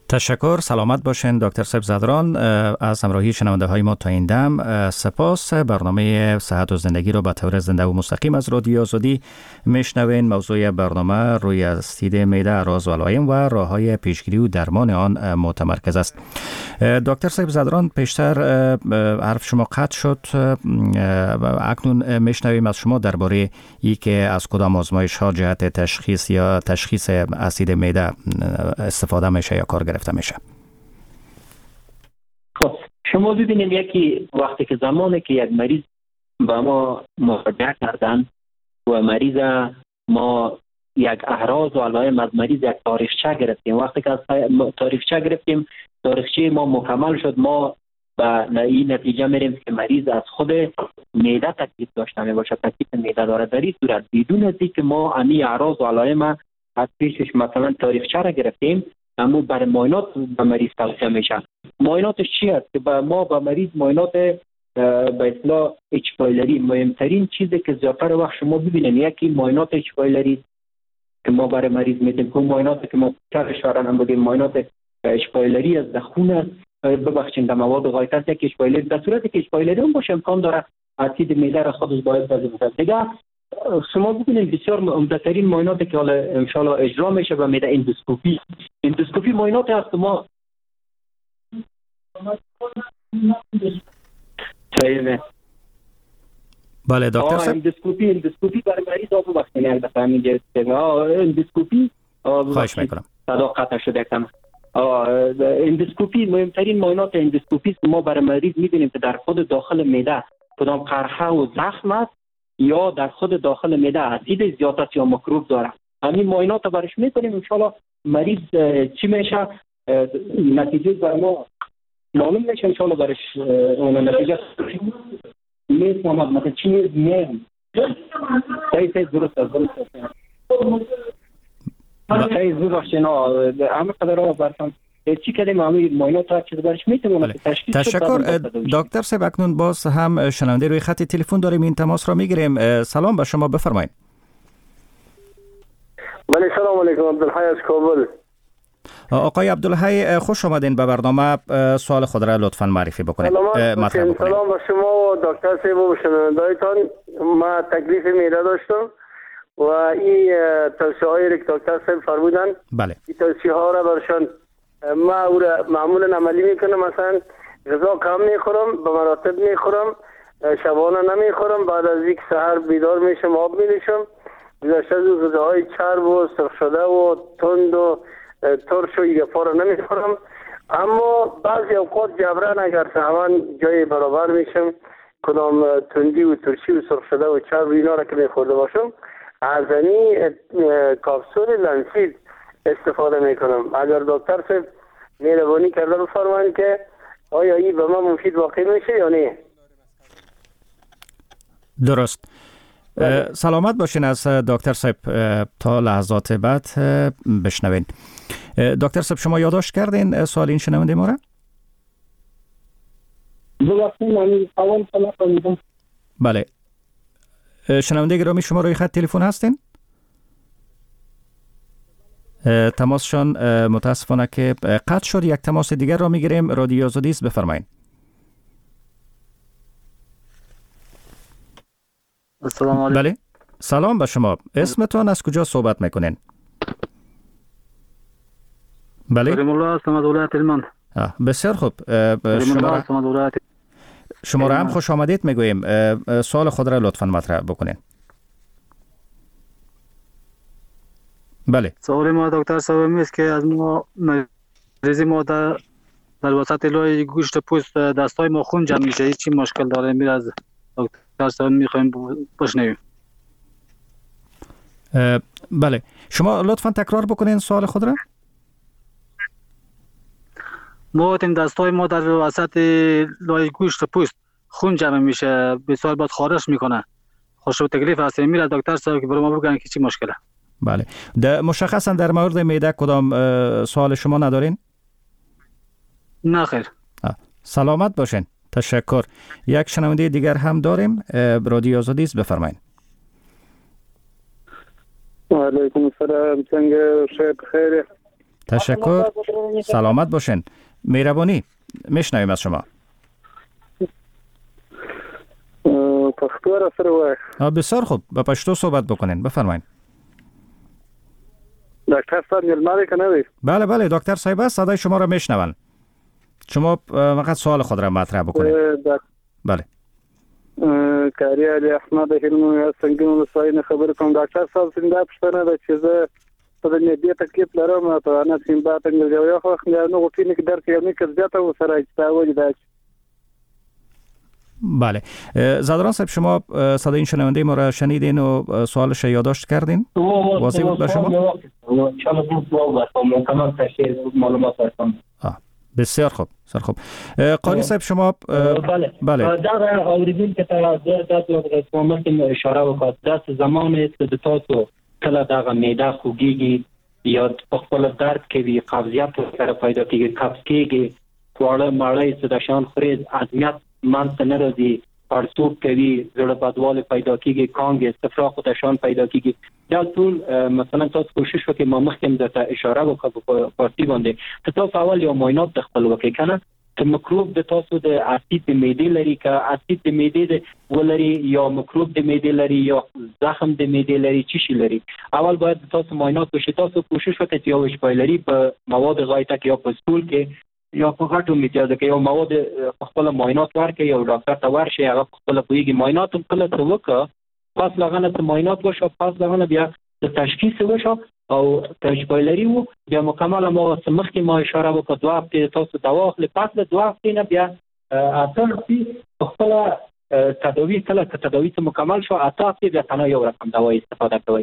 تشکر. سلامت باشین دکتر صاحب زدران. از همراهی شنونده های ما تا این دم سپاس. برنامه صحت و زندگی رو به طور زنده و مستقیم از رادیو آزادی میشنوین. موضوع برنامه روی اسید معده، اعراض و علائم و راه‌های پیشگیری و درمان آن متمرکز است. دکتر صاحب زدران، پیشتر حرف شما قطع شد. اکنون میشنویم از شما درباره ای که از کدام آزمایش ها جهت تشخیص یا تشخیص اسید معده استفاده میشه یا کار گرفته میشه. خب شما ببینید یکی وقتی که زمانی که یک مریض با ما مراجعه کردن و مریض ما یک اعراض و علائم از مریض یک تاریخچه گرفتیم، وقتی که از تاریخچه گرفتیم تاریخچه ما مکمل شد، ما به این نتیجه میریم که مریض از خود معده تکلیف داشته می باشه، تکلیف معده داره. در این صورت بدون از اینکه ما امی اعراض و علائم از پیشش مثلا تاریخچه را گرفتیم، اما برای معاینات به مریض توصیه میشه. معایناتش چی است؟ که با ما با مریض معاینات به اصطلاح اچ پایلری، مهمترین چیزی که زیاتر وقت شما ببینید یکی معاینات اچ پایلری که ما برای مریض میدیم، که معایناتی که ما کارش دارن بودیم معاینات اچ پایلری از خون ببخشید در مواد غایطه یک اچ پایلری، در صورتی که اچ پایلری هم باشه امکان داره اسید معده را خودش باید بذاره. دیگه شما ببینید بسیار عمده‌ترین معایناتی که حالا ان شاء الله اجرا میشه به معده اندوسکوپی. اندوسکوپی معایناتی هست ما بله دکتر صاحب. اندوسکوپی اندوسکوپی برای مریض آب وقتی یک دفعه میگه اندوسکوپی خواهش میکنم صدا قطع شده کم. اندوسکوپی مهمترین معاینات اندوسکوپی ما برای مریض میبینیم که در خود داخل معده کدام قرحه و زخم است یا در خود داخل معده اسید زیاد است یا میکروب داره. همین معاینات رو برش میکنیم، ان شاء الله مریض چی میشه نتیجه بر ما معلوم میشه، ان شاء الله برش اون نتیجه میز محمد مثلا چی میز میز صحیح صحیح درست است درست است صحیح درست نه همه قدر رو برسم چی کردیم همین معاینات ها چیز برش میتونم تشخیص. تشکر دکتر صاحب. اکنون باز هم شنونده روی خط تلفن داریم، این تماس را میگیریم. سلام به شما، بفرمایید. بله سلام علیکم، عبدالحی از کابل. آقای عبدالحی خوش آمدین به برنامه. سوال خود را لطفاً معرفی بکنید. سلام سلام به شما و دکتر صاحب و شنونده‌هایتان. ما تکلیف معده داشتم و این توصیه هایی که دکتر صاحب فرمودن، بله این توصیه ها را برشان ما او را معمولا عملی میکنم. مثلا غذا کم میخورم، به مراتب میخورم، شبانه نمیخورم، بعد از یک سحر بیدار میشم آب میلیشم، گذشته از غذاهای چرب و سرخ شده و تند و ترش و ایگفا را نمیخورم. اما بعضی اوقات جبران اگر سهمان جای برابر میشم کدام تندی و ترشی و سرخ شده و چرب اینا را که میخورده باشم از این کپسول لنسید استفاده میکنم. اگر دکتر صاحب مهربانی کرده بفرمایید که آیا این به من مفید واقع میشه یا نه؟ درست. سلامت باشین از دکتر صاحب تا لحظات بعد بشنوین. دکتر صاحب شما یادداشت کردین سوال این شنونده ما را؟ بله. شنونده گرامی شما روی خط تلفن هستین؟ تماسشان متاسفانه که قطع شد. یک تماس دیگر را میگیریم. رادیو آزادی است، بفرمایید. السلام علیکم. بله سلام به شما. اسمتون از کجا صحبت میکنین؟ بله کریم الله هستم از ولایت هلمند. بسیار خوب. شما را شما را هم خوش آمدید میگوییم. سوال خود را لطفاً مطرح بکنین. بله سوال ما دکتر صاحب است که از ما مریض ما در در وسط لای گوشت پوست دستای ما خون جمع میشه، هیچ چی مشکل داره؟ میره از دکتر صاحب میخوایم بشنویم. بله شما لطفاً تکرار بکنین سوال خود را. ما تیم دستای ما در وسط لای گوشت پوست خون جمع میشه، بسیار بعد خارش میکنه، خوش و تکلیف هست. میره دکتر صاحب که برای ما بگن که چی مشکله. بله در مشخصا در مورد معده کدام سوال شما ندارین؟ نه خیر. سلامت باشین. تشکر. یک شنونده دیگر هم داریم. رادیو آزادی است، بفرمایید. و علیکم السلام. څنګه شب خیر؟ تشکر. سلامت باشین. مهربانی. میشنویم از شما. پښتو را سره وای. بسیار خوب. با پښتو صحبت بکنین. بفرمایید. دکتر صاحب ملمه کنه وی؟ بله بله دکتر صاحب صدای شما را میشنون. شما فقط سوال خود را مطرح بکنید. بله. کاری علی احمد هلمو یا څنګه وساین خبر کوم ډاکټر صاحب څنګه پښتنه د چې زه په دې دې تکلیف لرم ته نه سیم با څنګه یو خو نو غوټی کې درته یو نه کړځه ته سره استاوي دا. بله. زادران صاحب شما صدای این شنونده ما را شنیدین و سوالش یادداشت کردین؟ واضح بود بر شما؟ بسیار خوب. بسیار خوب. قاری صاحب شما بله بله در اوریدین که تا د کومه اشاره وکړه داس زمانه د تاسو کله دا معده خوږیږي یا په خپل درد کې وی قبضیت سره پیدا کیږي قبض کیږي خواړه مړی څه د شان خوري عظمیت منځ نه راځي پړسوب کوي زړه بدواله پیدا کیږي کانګ استفراغ د شان پیدا کیږي دا ټول مثلا تاسو کوشش وکړئ ما مخکې د اشاره وکړه په پارتي باندې ته تاسو اول یو معاینات د خپل وکړئ کنه ته میکروب د تاسو د اسید د معدې لري که اسید د معدې د ولري یا میکروب د معدې لري یا زخم د معدې لري چی شي لري اول باید تاسو معاینات وکړئ تاسو کوشش وکړئ یو شپایلری په مواد غایطه کې یا په سټول کې یا په غټو میټیازه کې یو مواد خپل معاینات ورکړي یو ډاکټر ته ورشي هغه خپل پویږي معاینات هم کله څه وکړه پس لغنه ته معاینات وشو پس لغنه بیا د تشخیص وشو او تشبیلری وو بیا مکمل ما سمخ کې ما اشاره وکړه دوه هفته تاسو دوا اخلي پس له دوه هفته نه بیا اته هفته خپل تداوی کله که تداوی ته مکمل شو اته هفته بیا تنها یو رقم دوا استفاده کوي.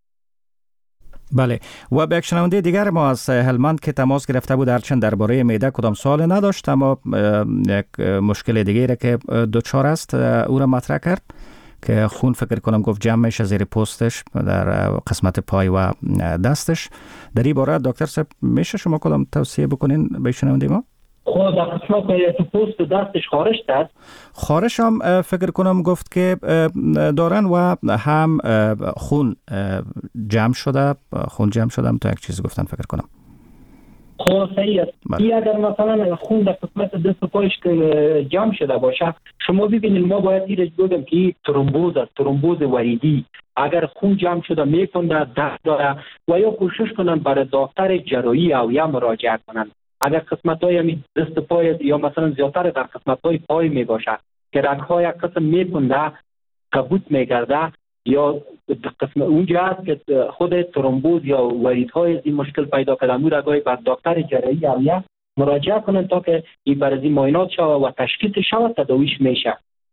بله و به یک شنونده دیگر ما از هلمند که تماس گرفته بود هرچند درباره معده کدام سوال نداشت اما یک مشکل دیگری که دوچار است او را مطرح کرد که خون فکر کنم گفت جمع میشه زیر پوستش در قسمت پای و دستش. در این باره دکتر صاحب میشه شما کدام توصیه بکنین به شنونده ما؟ خب در قسمت پوست دستش خارش داد خارش هم فکر کنم گفت که دارن و هم خون جمع شده خون جمع شده هم تا یک چیز گفتن فکر کنم. خب صحیح است. این اگر مثلا خون در قسمت دست و پایش که جمع شده باشه شما ببینید ما باید ایرج بگم که ترومبوز است ترومبوز وریدی اگر خون جمع شده میکنه درد داره و یا کوشش کنن برای دکتر جراحی او یا مراجعه کنن. اگر قسمت های دست پای یا مثلا زیادتر در قسمت های پای می باشه که رگ های یک قسم میکنده کبوت میگرده یا قسم اونجا هست که خود ترومبوز یا وریدهای از این مشکل پیدا کرده اون رگای بر دکتر جراحی او یا مراجعه کنن تا که این بر از این معاینات شود و تشخیص شود تداویش میشه.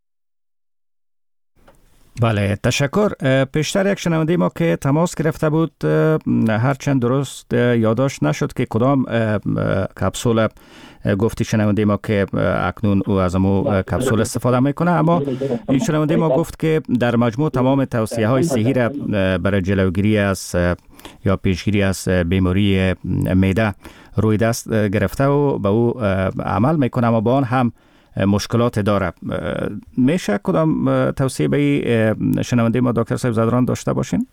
بله تشکر. پیشتر یک شنونده ما که تماس گرفته بود هرچند درست یادداشت نشد که کدام کپسول گفتی شنونده ما که اکنون او از امو کپسول استفاده میکنه اما این شنونده ما گفت که در مجموع تمام توصیه های صحی را برای جلوگیری از یا پیشگیری از بیماری معده روی دست گرفته و به او عمل میکنه اما با آن هم مشکلات داره. میشه کدام توصیه به شنونده ما دکتر صاحب زادران داشته باشین؟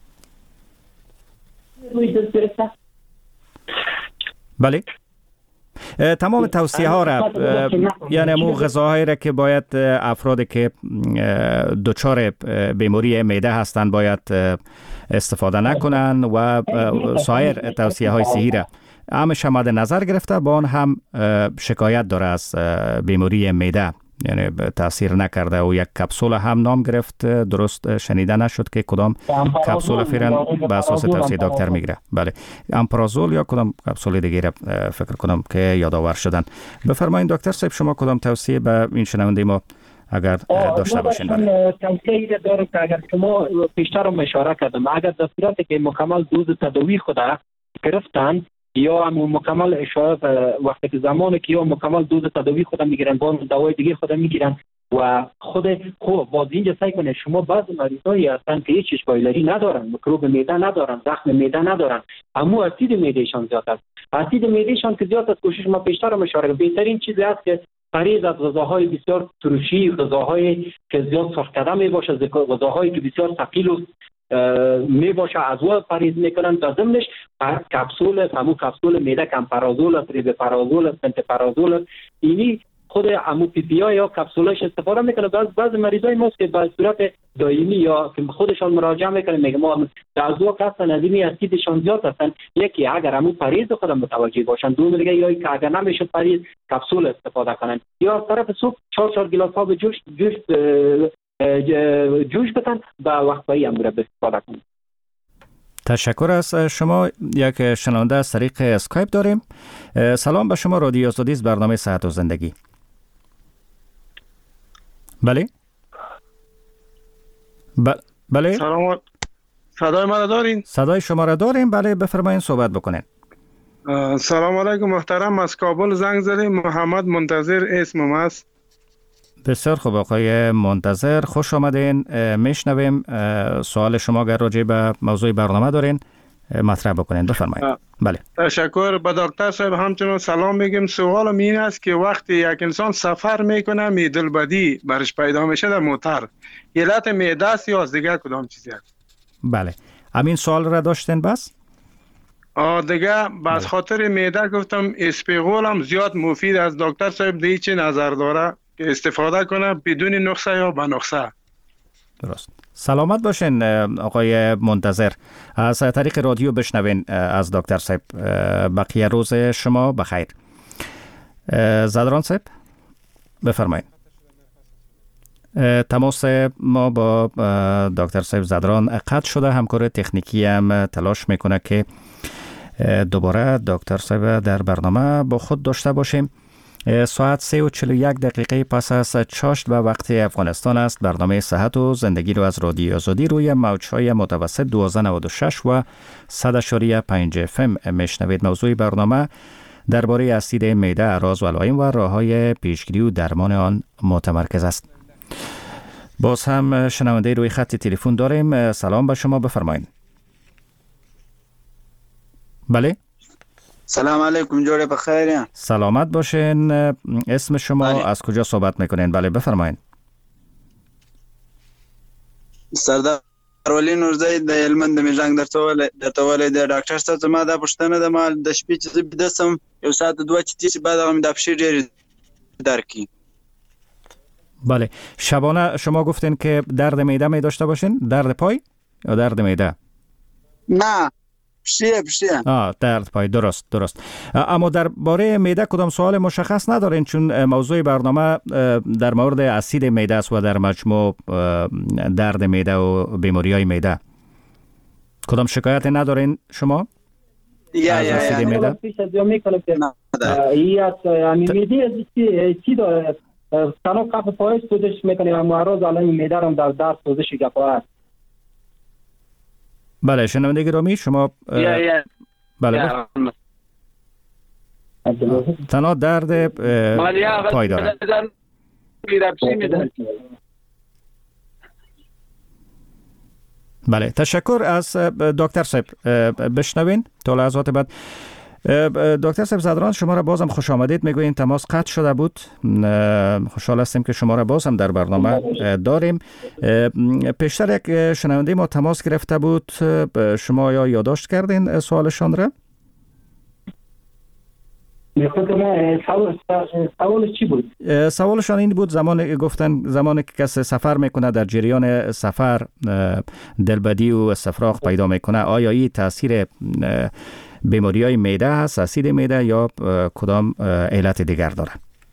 بله تمام توصیه ها را یعنی مو غذاهایی را که باید افرادی که دچار بیماری معده هستند باید استفاده نکنن و سایر توصیه های صحی را همش مد نظر گرفته با آن هم شکایت داره از بیماری معده یعنی تاثیر نکرده و یک کپسول هم نام گرفت درست شنیده نشد که کدام کپسول فعلا به اساس توصیه دکتر میگیره. بله امپرازول یا کدام کپسول دیگه فکر کنم که یادآور شدن. بفرمایید دکتر صاحب شما کدام توصیه به این شنونده ما اگر داشته باشین؟ توصیه دارم که اگر شما پیشتر هم اشاره کردم اگر در صورتی که مکمل دوز تداوی خود گرفتن یا هم مکمل اشاره وقتی که زمانی که یا مکمل دوز تداوی خودم میگیرن با دوای دیگه خودم میگیرن و خود خب باز اینجا سعی کنه شما بعض مریضایی هستن که هیچ اشکالی ندارن میکروب معده ندارن زخم معده ندارن اما اسید معدهشان زیاد است اسید معدهشان که زیاد است کوشش ما پیشتر هم اشاره بهترین چیزی است که پرهیز از غذاهای بسیار ترشی غذاهایی که زیاد سرخ کرده می باشه غذاهایی که بسیار ثقیل و می باشه از او پریز میکنن. در ضمنش کپسول همون کپسول معده کمپرازول است، ریبپرازول است، پنتپرازول است، اینی خود امو پی پی آی یا کپسولش استفاده میکنه. بعض بعض مریضای ما که به صورت دائمی یا که خودشان مراجعه میکنه میگه ما دازو کسان از این اسیدشان زیاد هستن، یکی اگر امو پریز خودم متوجه باشن، دوم دیگه یا که اگر نمیشه پریز کپسول استفاده کنن، یا از طرف صبح چهار چهار گیلاس آب جوش جوش جوش بتن به وقت پایی هم رو استفاده کنن. تشکر از شما. یک شنونده از طریق اسکایپ داریم. سلام به شما، رادیو آزادی از برنامه صحت و زندگی. بله ب... بله سلام، صدای ما را دارین؟ صدای شما را داریم. بله بفرمایید صحبت بکنین. سلام علیکم محترم، از کابل زنگ زدیم. محمد منتظر اسمم است. بسیار خوب آقای منتظر، خوش آمدین. میشنویم سوال شما اگر راجع به موضوع برنامه دارین مطرح بکنین، بفرمایید. بله تشکر. به دکتر صاحب همچنان سلام میگیم. سوالم این است که وقتی یک انسان سفر میکنه می دلبدی برش پیدا میشه در موتر، علت معده است یا از دیگه کدام چیزی است؟ بله همین سوال را داشتین بس؟ آه دیگه بس خاطر معده گفتم اسپیغول هم زیاد مفید از دکتر صاحب دی چه نظر داره که استفاده کنه بدون نقصه یا با نقصه؟ درست. سلامت باشین آقای منتظر. از طریق رادیو بشنوین از دکتر صاحب. بقیه روز شما بخیر. زدران صاحب بفرمایید. تماس ما با دکتر صاحب زدران قطع شده. همکار تکنیکی هم تلاش میکنه که دوباره دکتر صاحب در برنامه با خود داشته باشیم. ساعت سه و چهل و یک دقیقه پس از چاشت و وقت افغانستان است. برنامه صحت و زندگی رو از رادیو آزادی روی موج‌های متوسط دویست و نود و شش و صد اشاری پنج اف ام میشنوید. موضوع برنامه درباره اسید معده، اعراض و علائم و راه‌های پیشگیری و درمان آن متمرکز است. باز هم شنونده روی خط تلفن داریم. سلام به شما، بفرمایید. بله سلام علیکم، جوړ په خیر. سلامت باشین. اسم شما بله. از کجا صحبت میکنین؟ بله بفرمایید. سردار ولی نورزی د هلمند میژنګ درته ول درته ول د ډاکټر صاحب ما د پښتنه د مال د شپې چې بدسم یو ساعت دوه چې بعد هم د پښې ډېر درکی. بله شبانه شما گفتین که درد معده می داشته باشین؟ درد پای یا درد معده؟ نه پشه پشه. آه درد پای. درست درست. اما درباره معده کدام سوال مشخص ندارین؟ چون موضوع برنامه در مورد اسید معده است و در مجموع درد معده و بیماری‌های معده. کدام شکایت ندارین شما؟ یا یا اسید معده؟ پیش از یا میکنه که یا میدی چی داره؟ تنها کف پای سوزش میکنه و معرض علائم معده هم در درد سوزش گپا است. بله شنونده گرامی شما یا یا بله تنها درد پای داره. بله تشکر از دکتر صاحب. بشنوین تا لحظات بعد. دکتر صاحب زدران شما را بازم خوش آمدید میگوین. تماس قطع شده بود. خوشحال هستیم که شما را باز هم در برنامه داریم. پیشتر یک شنونده ما تماس گرفته بود. شما یا یادداشت کردین سوالشان را؟ سوالش چی بود؟ سوالشان این بود زمان گفتن زمانی که کسی سفر میکنه در جریان سفر دلبدی و استفراغ پیدا میکنه، آیا این تاثیر بیماری های معده هست، اسید معده یا کدام علت دیگر داره؟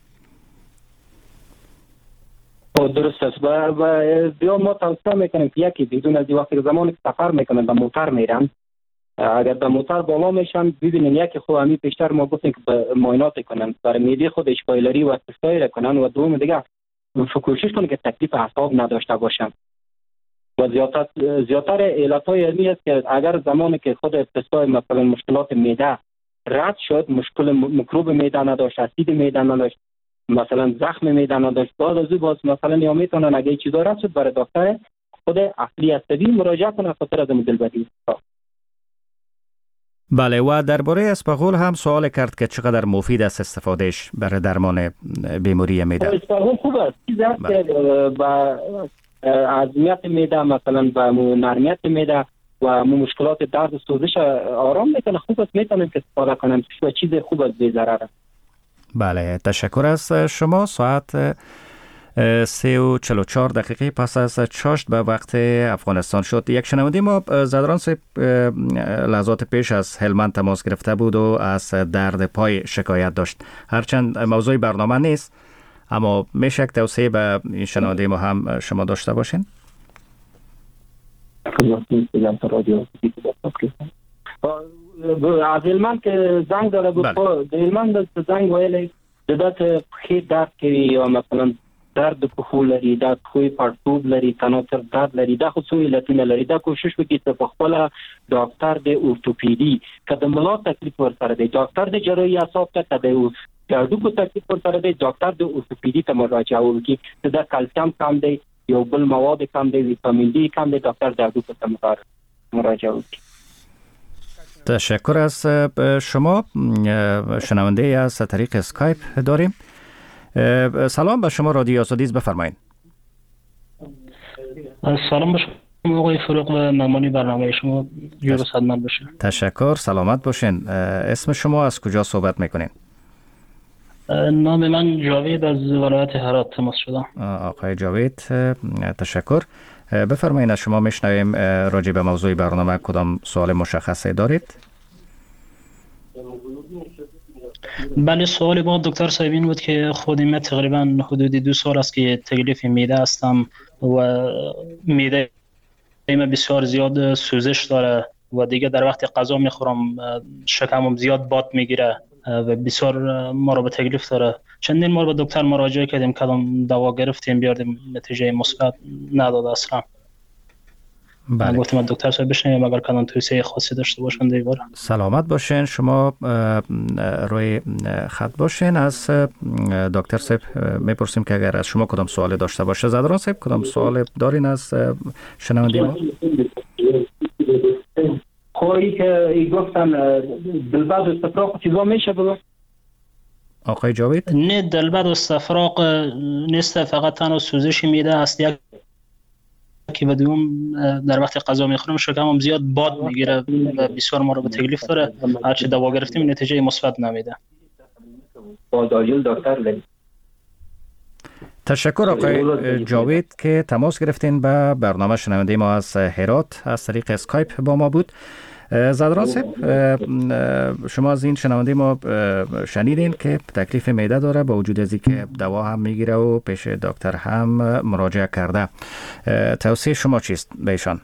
درست است. و بیا ما توصیه میکنیم که یکی بدون از وقتی زمانی که سفر میکنن به موتر میرن، اگر به موتر بالا میشن ببینین یکی خود همی پیشتر ما گفتیم که معاینات کنن برای معده خودش پایلری و تستای کنن و دوم دیگه کوشش کنن که تکلیف اعصاب نداشته باشن. و زیادتر زیادتر علتهای علمی است که اگر زمانی که خود استثنای مثلا مشکلات معده رد شد، مشکل میکروب معده نداشت، اسید معده نداشت، مثلا زخم معده نداشت، بعد از او باز مثلا یا میتونن اگه چیزا رد شد برای دکتر خود اصلی عصبی مراجعه کنه خاطر از دلبدی. بله و درباره اسپغول هم سوال کرد که چقدر مفید است استفادهش برای درمان بیماری معده. اسپغول خوب است. چیزی است که با عظمیت معده مثلا و نرمیت معده و مشکلات درد و سوزش آرام میکنه. خوب است میتونیم که استفاده کنیم و چیز خوب است بی ضرر. بله تشکر از شما. ساعت سه و چل و چهار دقیقه پس از چاشت به وقت افغانستان شد. یک شنونده ما زدران صاحب لحظات پیش از هلمند تماس گرفته بود و از درد پای شکایت داشت. هرچند موضوع برنامه نیست اما میشه یک توصیه به این شنونده ما هم شما داشته باشین؟ از هلمند که زنگ داره بود هلمند زنگ ویلی دادت خیلی درد که یا مثلا درد پخو لري دا کوی پړتوب لري تناسب درد لري دا خو څو علتونه لري. دا کوشش وکړي چې په خپل ډاکټر د اورتوپیدي کده ملا تکلیف ورسره دی ډاکټر د جراحي اعصاب ته کده او هډوکو تکلیف ورسره دی ډاکټر د اورتوپیدي ته مراجعه وکړي. دا کلسیم کم دی یو بل مواد کم دی ویتامین دی کم دی ډاکټر د هډوکو ته مراجعه وکړي. تشکر از شما. شنونده از طریق اسکایپ داریم. سلام به شما رادیو آزادی است، بفرمایید. سلام به شما آقای فروغ و مهمانی برنامه شما. جور صدمت باشه. تشکر، سلامت باشین. اسم شما از کجا صحبت میکنین؟ نام من جاوید از ولایت هرات تماس شدم. آقای جاوید تشکر. بفرمایید از شما میشنویم راجع به موضوع برنامه کدام سوال مشخصی دارید؟ بله سوال ما دکتر صاحب این بود که خود من تقریبا حدود دو سال است که تکلیف معده هستم و معده ما بسیار زیاد سوزش داره و دیگه در وقت غذا میخورم شکمم زیاد باد میگیره و بسیار ما رو به تکلیف داره. چندین بار به دکتر مراجعه کردیم کدام دوا گرفتیم بیاردیم نتیجه مثبت نداد اصلا. بله. گفتم دکتر صاحب بشنویم اگر کدام توصیه خاصی داشته باشن دیگه. سلامت باشین. شما روی خط باشین. از دکتر صاحب میپرسیم که اگر از شما کدام سوال داشته باشه. زدران صاحب کدام سوال دارین از شنونده ما؟ خویی که ای گفتن دلبد و استفراغ چیزا میشه بگو؟ آقای جاوید؟ نه دلبد و استفراغ نیست، فقط تنها سوزش میده است. یک که بدون در وقت غذا میخورم شکمم زیاد باد میگیره و بسیار ما رو به تکلیف داره. هرچی دوا گرفتیم نتیجه مثبت نمیده. بازاریل دکتر لري. تشکر آقای جاوید که تماس گرفتین. به برنامه شنونده ما از هرات از طریق اسکایپ با ما بود. زدران صاحب شما از این شنونده ما شنیدین که تکلیف معده داره با وجود از اینکه دوا هم میگیره و پیش دکتر هم مراجعه کرده. توصیه شما چیست به ایشان؟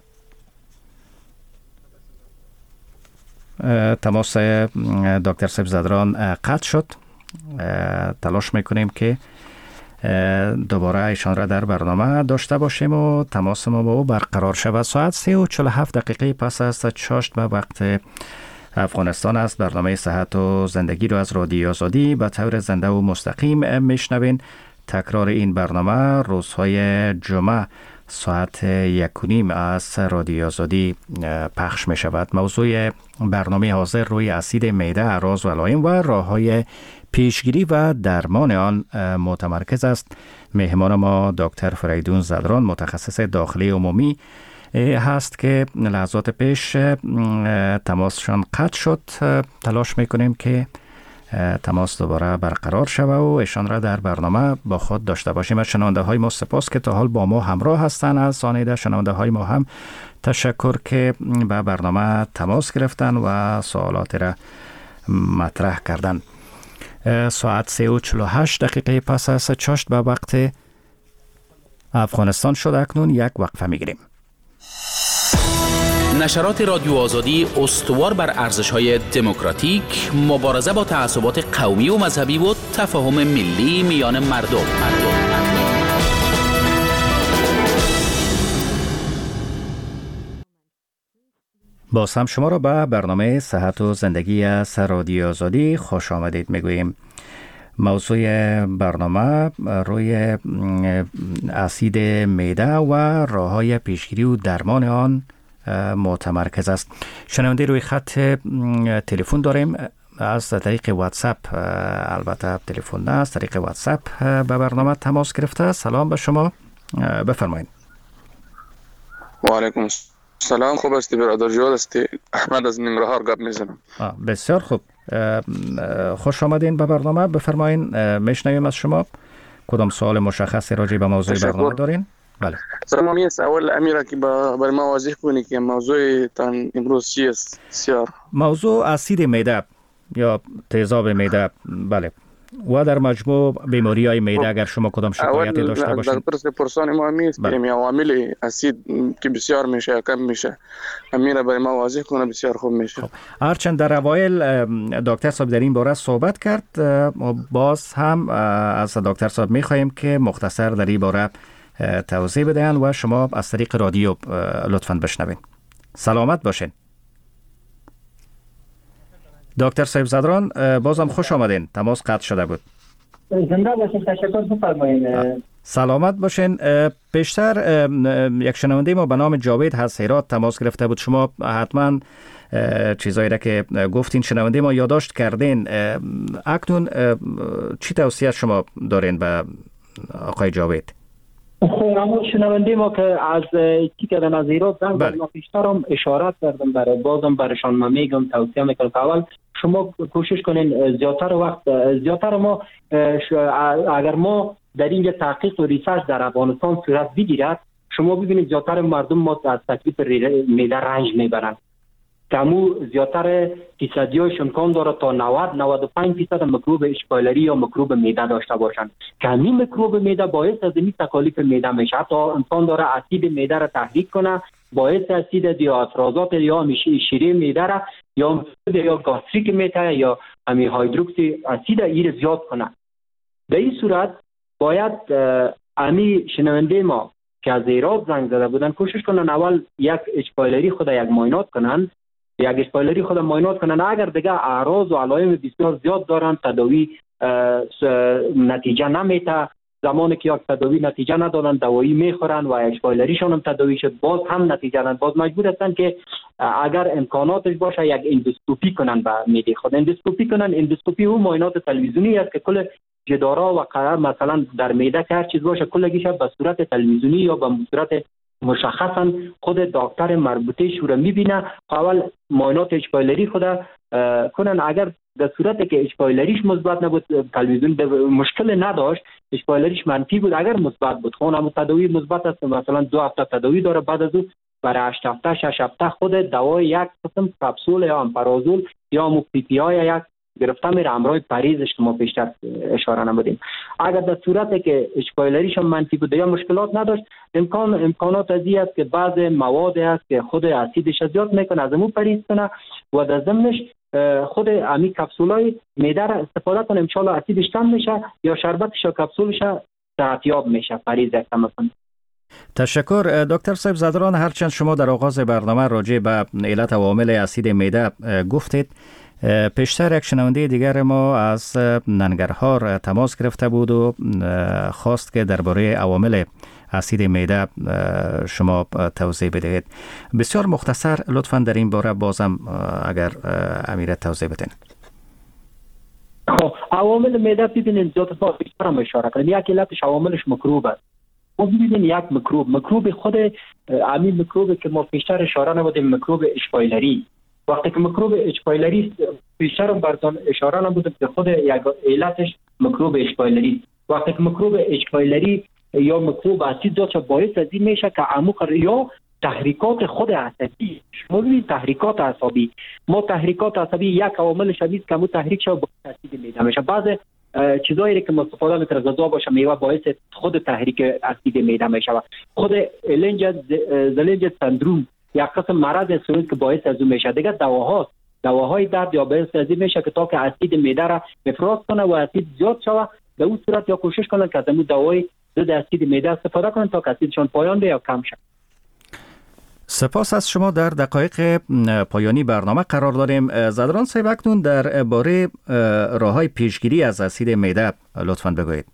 تماس دکتر صاحب زدران قطع شد. تلاش میکنیم که دوباره ایشان را در برنامه داشته باشیم و تماس ما با او برقرار شود. ساعت سه و چهل و هفت دقیقه پس از چاشت به وقت افغانستان است. برنامه صحت و زندگی رو از رادیو آزادی به طور زنده و مستقیم میشنوین. تکرار این برنامه روزهای جمعه ساعت یک و نیم از رادیو آزادی پخش می شود. موضوع برنامه حاضر روی اسید معده، اعراض و علائم و راه‌های پیشگیری و درمان آن متمرکز است. مهمان ما دکتر فریدون زدران متخصص داخلی عمومی هست که لحظات پیش تماسشان قطع شد. تلاش میکنیم که تماس دوباره برقرار شود و ایشان را در برنامه با خود داشته باشیم. از شنونده های ما سپاس که تا حال با ما همراه هستند. از سانیده شنونده های ما هم تشکر که به برنامه تماس گرفتن و سوالات را مطرح کردن. ساعت سه و چل و هشت دقیقه پس از چاشت به وقت افغانستان شد. اکنون یک وقفه میگیریم. نشرات رادیو آزادی استوار بر ارزش‌های دموکراتیک، مبارزه با تعصبات قومی و مذهبی و تفاهم ملی میان مردم. مردم. باز هم شما را به برنامه صحت و زندگی از رادیو آزادی خوش آمدید میگوییم. موضوع برنامه روی اسید معده و راه‌های پیشگیری و درمان آن متمرکز است. شنونده روی خط تلفن داریم از طریق واتساپ. البته تلفن نه، از طریق واتساپ به برنامه تماس گرفته. سلام به شما، بفرمایید. و علیکم سلام. خوب هستی برادر جواد؟ هستی؟ احمد از ننگرهار گپ میزنم. بسیار خوب، خوش آمدین به برنامه. بفرمایین میشنویم از شما. کدام سوال مشخصی راجع به موضوع برنامه دارین؟ بله. سلام. یه سوال امیره که برای ما واضح کنی که موضوع تان امروز چی است؟ بسیار موضوع اسید معده یا تیزاب معده. بله. و در مجموع بیماری های معده اگر شما کدام شکایتی داشته باشید. در پرس پرسان ما میست که می عوامل اسید که بسیار میشه یا کم میشه، امیره برای ما واضح کنه بسیار خوب میشه. خب. هرچند در اوایل دکتر صاحب در این باره صحبت کرد، باز هم از دکتر صاحب میخواهیم که مختصر در این باره توضیح بدهند و شما از طریق رادیو لطفاً بشنوین. سلامت باشین. دکتر صاحب زدران بازم خوش آمدین. تماس قطع شده بود. زنده باشین. تشکر. بفرمایید. سلامت باشین. پیشتر یک شنونده ما به نام جاوید از هرات تماس گرفته بود. شما حتما چیزایی را که گفتین شنونده ما یادداشت کردین. اکنون چی توصیه شما دارین به آقای جاوید؟ خب اما شنونده ما که از چی کردن از هرات زنگ زدن، ما پیشترم اشاره کردم، برای بازم برشان ما میگم توصیه میکنم که اول شما کوشش کنین زیادتر وقت زیادتر ما اگر ما در اینجا تحقیق و ریسرچ در افغانستان صورت بگیرد، شما ببینید زیادتر مردم ما از تکلیف معده رنج میبرند. کمو زیادتر فیصدیاش امکان داره تا نود نود و پنج درصد میکروب اچ پایلری یا میکروب معده داشته باشند که همین میکروب معده باعث از این تکالیف معده میشه. حتی امکان داره اسید معده را تحریک کنه، باعث اسید یا افرازات یا شیره معده را یا یا گاستریک میته یا همین هایدروکسی اسید ایر زیاد کنه. در این صورت باید امی شنونده ما که از هرات زنگ زده بودن کوشش کنن اول یک اچ پایلری خود یک معاینات کنن، یک اچ پایلری خود معاینات کنن. اگر دیگه اعراض و علائم بسیار زیاد دارن، تداوی نتیجه نمیته، زمانی که یک تداوی نتیجه ندارن دوایی میخورن و اچ پایلریشون هم تداوی شد باز هم نتیجه ندارن، باز مجبور هستن که اگر امکاناتش باشه یک اندوسکوپی کنن به معده خود. اندوسکوپی کنن، اندوسکوپی اون معاینات تلویزیونی است که کل جدارا و قرار مثلا در معده که هر چیز باشه کلگیش به صورت تلویزیونی یا به صورت مشخصا خود دکتر مربوطه شو میبینه. اول معاینات اچ پایلری خود کنن. اگر در صورتی که اچ پایلریش مثبت نبود، تلویزیون مشکل نداشت، اچ پایلریش منفی بود، اگر مثبت بود خون هم تداوی مثبت است، مثلا دو هفته تداوی داره، بعد از اون برای هشت هفته شش هفته خود دوای یک قسم کپسول یا امپرازول یا مو پی پی آی یک گرفته میره همراه پریزش که ما پیشتر اشاره نمودیم. اگر در صورتی که اچ پایلریش هم منفی بود یا مشکلات نداشت، امکان امکانات از این است که بعض مواد است که خود اسیدش زیاد میکنه از امو پریز کنه و در ضمنش خود امی کپسولای معده را استفاده کنه، ان شاء الله اسیدش کم میشه یا شربتش یا کپسولش صحتیاب میشه. پریز کم کنه. تشکر دکتر صاحب زدران. هرچند شما در آغاز برنامه راجع به علت و عوامل اسید معده گفتید، پیشتر یک شنونده دیگر ما از ننگرهار تماس گرفته بود و خواست که درباره عوامل اسید معده شما توضیح بدهید. بسیار مختصر لطفاً در این باره بازم اگر امیر توضیح بدین. خب عوامل معده ببینید زیاد با بیشتر هم اشاره کنیم. یک علتش عواملش میکروب است. ما ببینید یک میکروب میکروب خود همین میکروبی که ما پیشتر اشاره نمودیم، میکروب اچ پایلری. وقتی که میکروب اچ پایلری پیشتر هم براتون اشاره نمودم که خود یک علتش میکروب اچ پایلری. وقتی که میکروب اچ پایلری یا میکروب اسید داشت باعث از این میشه که عمق یا تحریکات خود عصبی، شما ببینید تحریکات عصبی، ما تحریکات عصبی یک عامل شدید که مو تحریک شو باعث اسید میده میشه. بعض چیزایی که استفاده میکنه غذا باشه میوه باعث خود تحریک اسید میده میشه. خود النج زلنج سندروم یک قسم مرض است که باعث از اون میشه. دیگه دواها دواهای درد یا باعث از این میشه که تا که اسید معده را افراز کنه و اسید زیاد شوه، به اون صورت یا کوشش کنن که از اون دوای ضد اسید معده استفاده کنن تا که اسیدشون پایان بیاد یا کم شه. سپاس از شما. در دقایق پایانی برنامه قرار داریم. زدران صاحب اکنون در باره راههای پیشگیری از اسید معده لطفاً بگویید.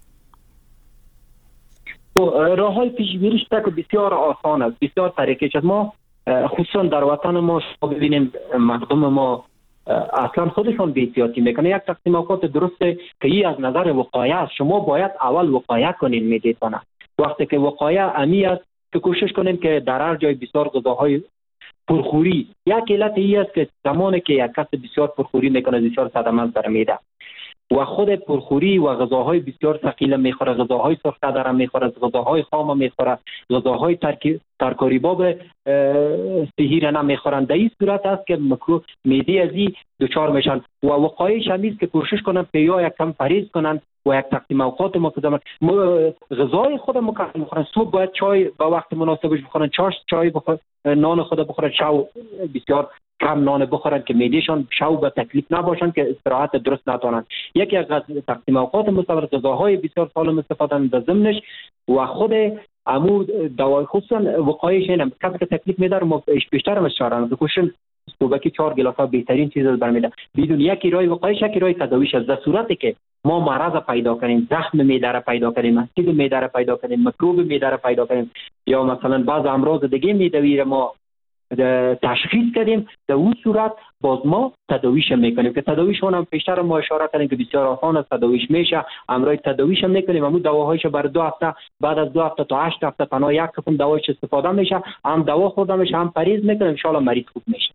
راههای پیشگیریش که بسیار آسان است، بسیار طریقش است. ما خصوصا در وطن ما شما ببینیم مردم ما اصلا خودشون بی احتیاطی میکنه. یک تقسیم اوقات درسته که این از نظر وقایع است. شما باید اول وقایع کنین میدیتونه. وقتی که وقایع امی است که کوشش کنیم که در هر جای بسیار غذاهای پرخوری، یک علت ای است که زمانی که یک کس بسیار پرخوری میکنه بسیار صدمه است در معده و خود پرخوری و غذاهای بسیار ثقیل میخوره، غذاهای سرخ داره میخوره، غذاهای خام میخوره، غذاهای ترکاری باب صحی را نمیخورن. در این صورت است که میکرو معده از این دچار میشن و وقایعش هم است که کوشش کنن که یا یک کم پرهیز کنن و یک تقسیم اوقات متضمن غذای خود مکمل بخورن. صبح باید چای با وقت مناسبش بخورن، چاش چای بخورن، نان خود بخورن، شو بسیار کم نان بخورن که معدهشان شو به تکلیف نباشن که استراحت درست نتونن. یکی از تقسیم اوقات مستمر غذاهای بسیار سالم استفاده در ضمنش و خود امو دوای خصوصا وقایعش اینه کسی که تکلیف میداره ما بیشتر مشورن بکشن صبح که چهار گلاسا بهترین چیز از برمیده بدون یکی رای وقایعش یکی رای تداویش از در صورتی که ما مرض پیدا کنیم، زخم معده را پیدا کنیم، اسید معده را پیدا کنیم، میکروب معده را پیدا کنیم یا مثلا بعض امراض دیگه معدوی را ما تشخیص کردیم، در اون صورت باز ما تداویش میکنیم که تداویش اونم پیشتر ما اشاره کردیم که بسیار آسان است تداویش میشه. امروز تداویش میکنیم، همون دواهایش بر دو هفته بعد از دو هفته تا هشت هفته تنها یک قسم دواش استفاده میشه، هم دوا خورده میشه هم پرهیز میکنیم، ان شاء الله مریض خوب میشه.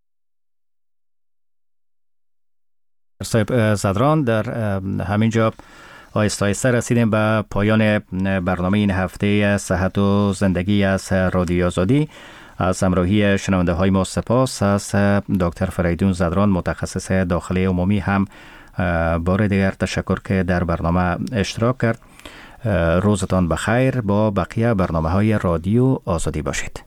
صاحب صدران، در همینجا آهسته آهسته رسیدیم به پایان برنامه این هفته صحت و زندگی از رادیو آزادی. از همراهی شنونده های ما سپاس. از دکتر فریدون زدران متخصص داخلی عمومی هم بار دیگر تشکر که در برنامه اشتراک کرد. روزتان بخیر. با بقیه برنامه های رادیو آزادی باشید.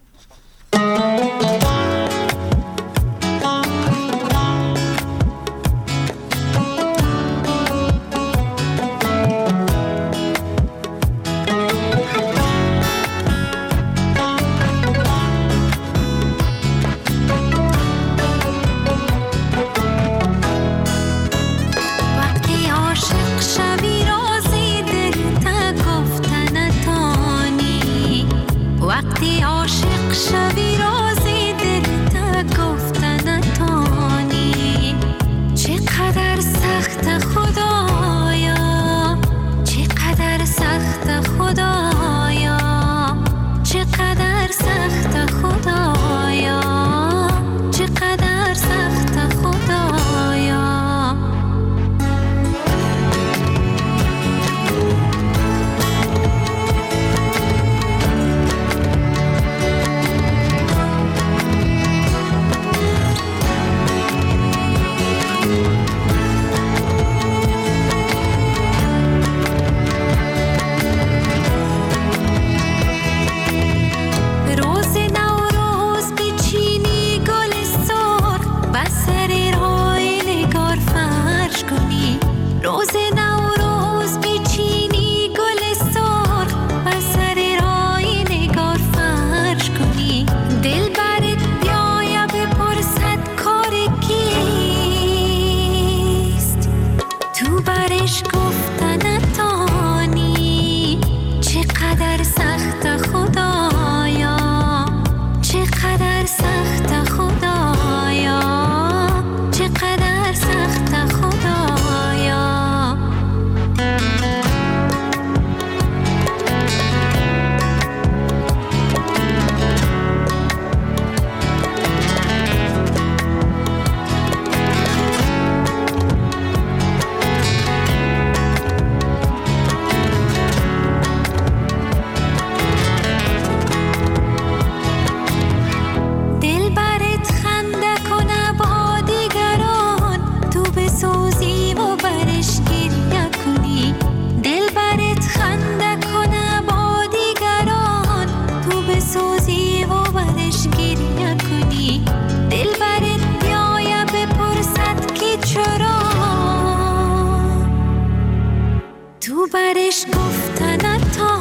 برش گفتن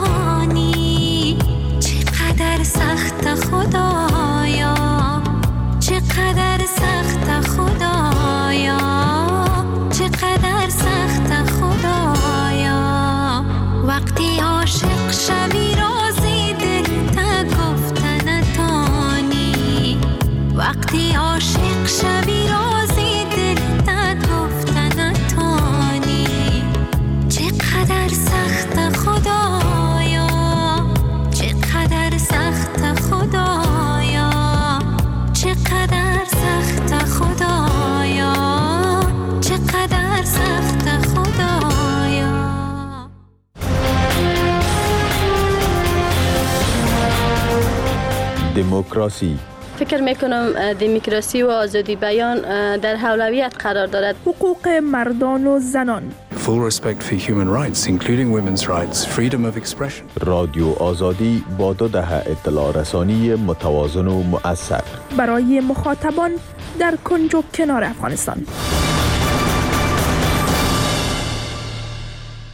تانی چقدر سخت خدایا، چقدر سخت خدایا، چقدر سخت خدایا. وقتی عاشق شوی رازی دل تا گفتن تانی، وقتی عاشق شوی رازی دل تا گفتن تانی. چقدر سخت خدایا، چقدر دموکراسی. فکر میکنم دموکراسی و آزادی بیان در اولویت قرار دارد. حقوق مردان و زنان. Full respect for human rights, including women's rights, freedom of expression. رادیو آزادی با دو دهه اطلاع رسانی متوازن و مؤثر برای مخاطبان در کنج و کنار افغانستان.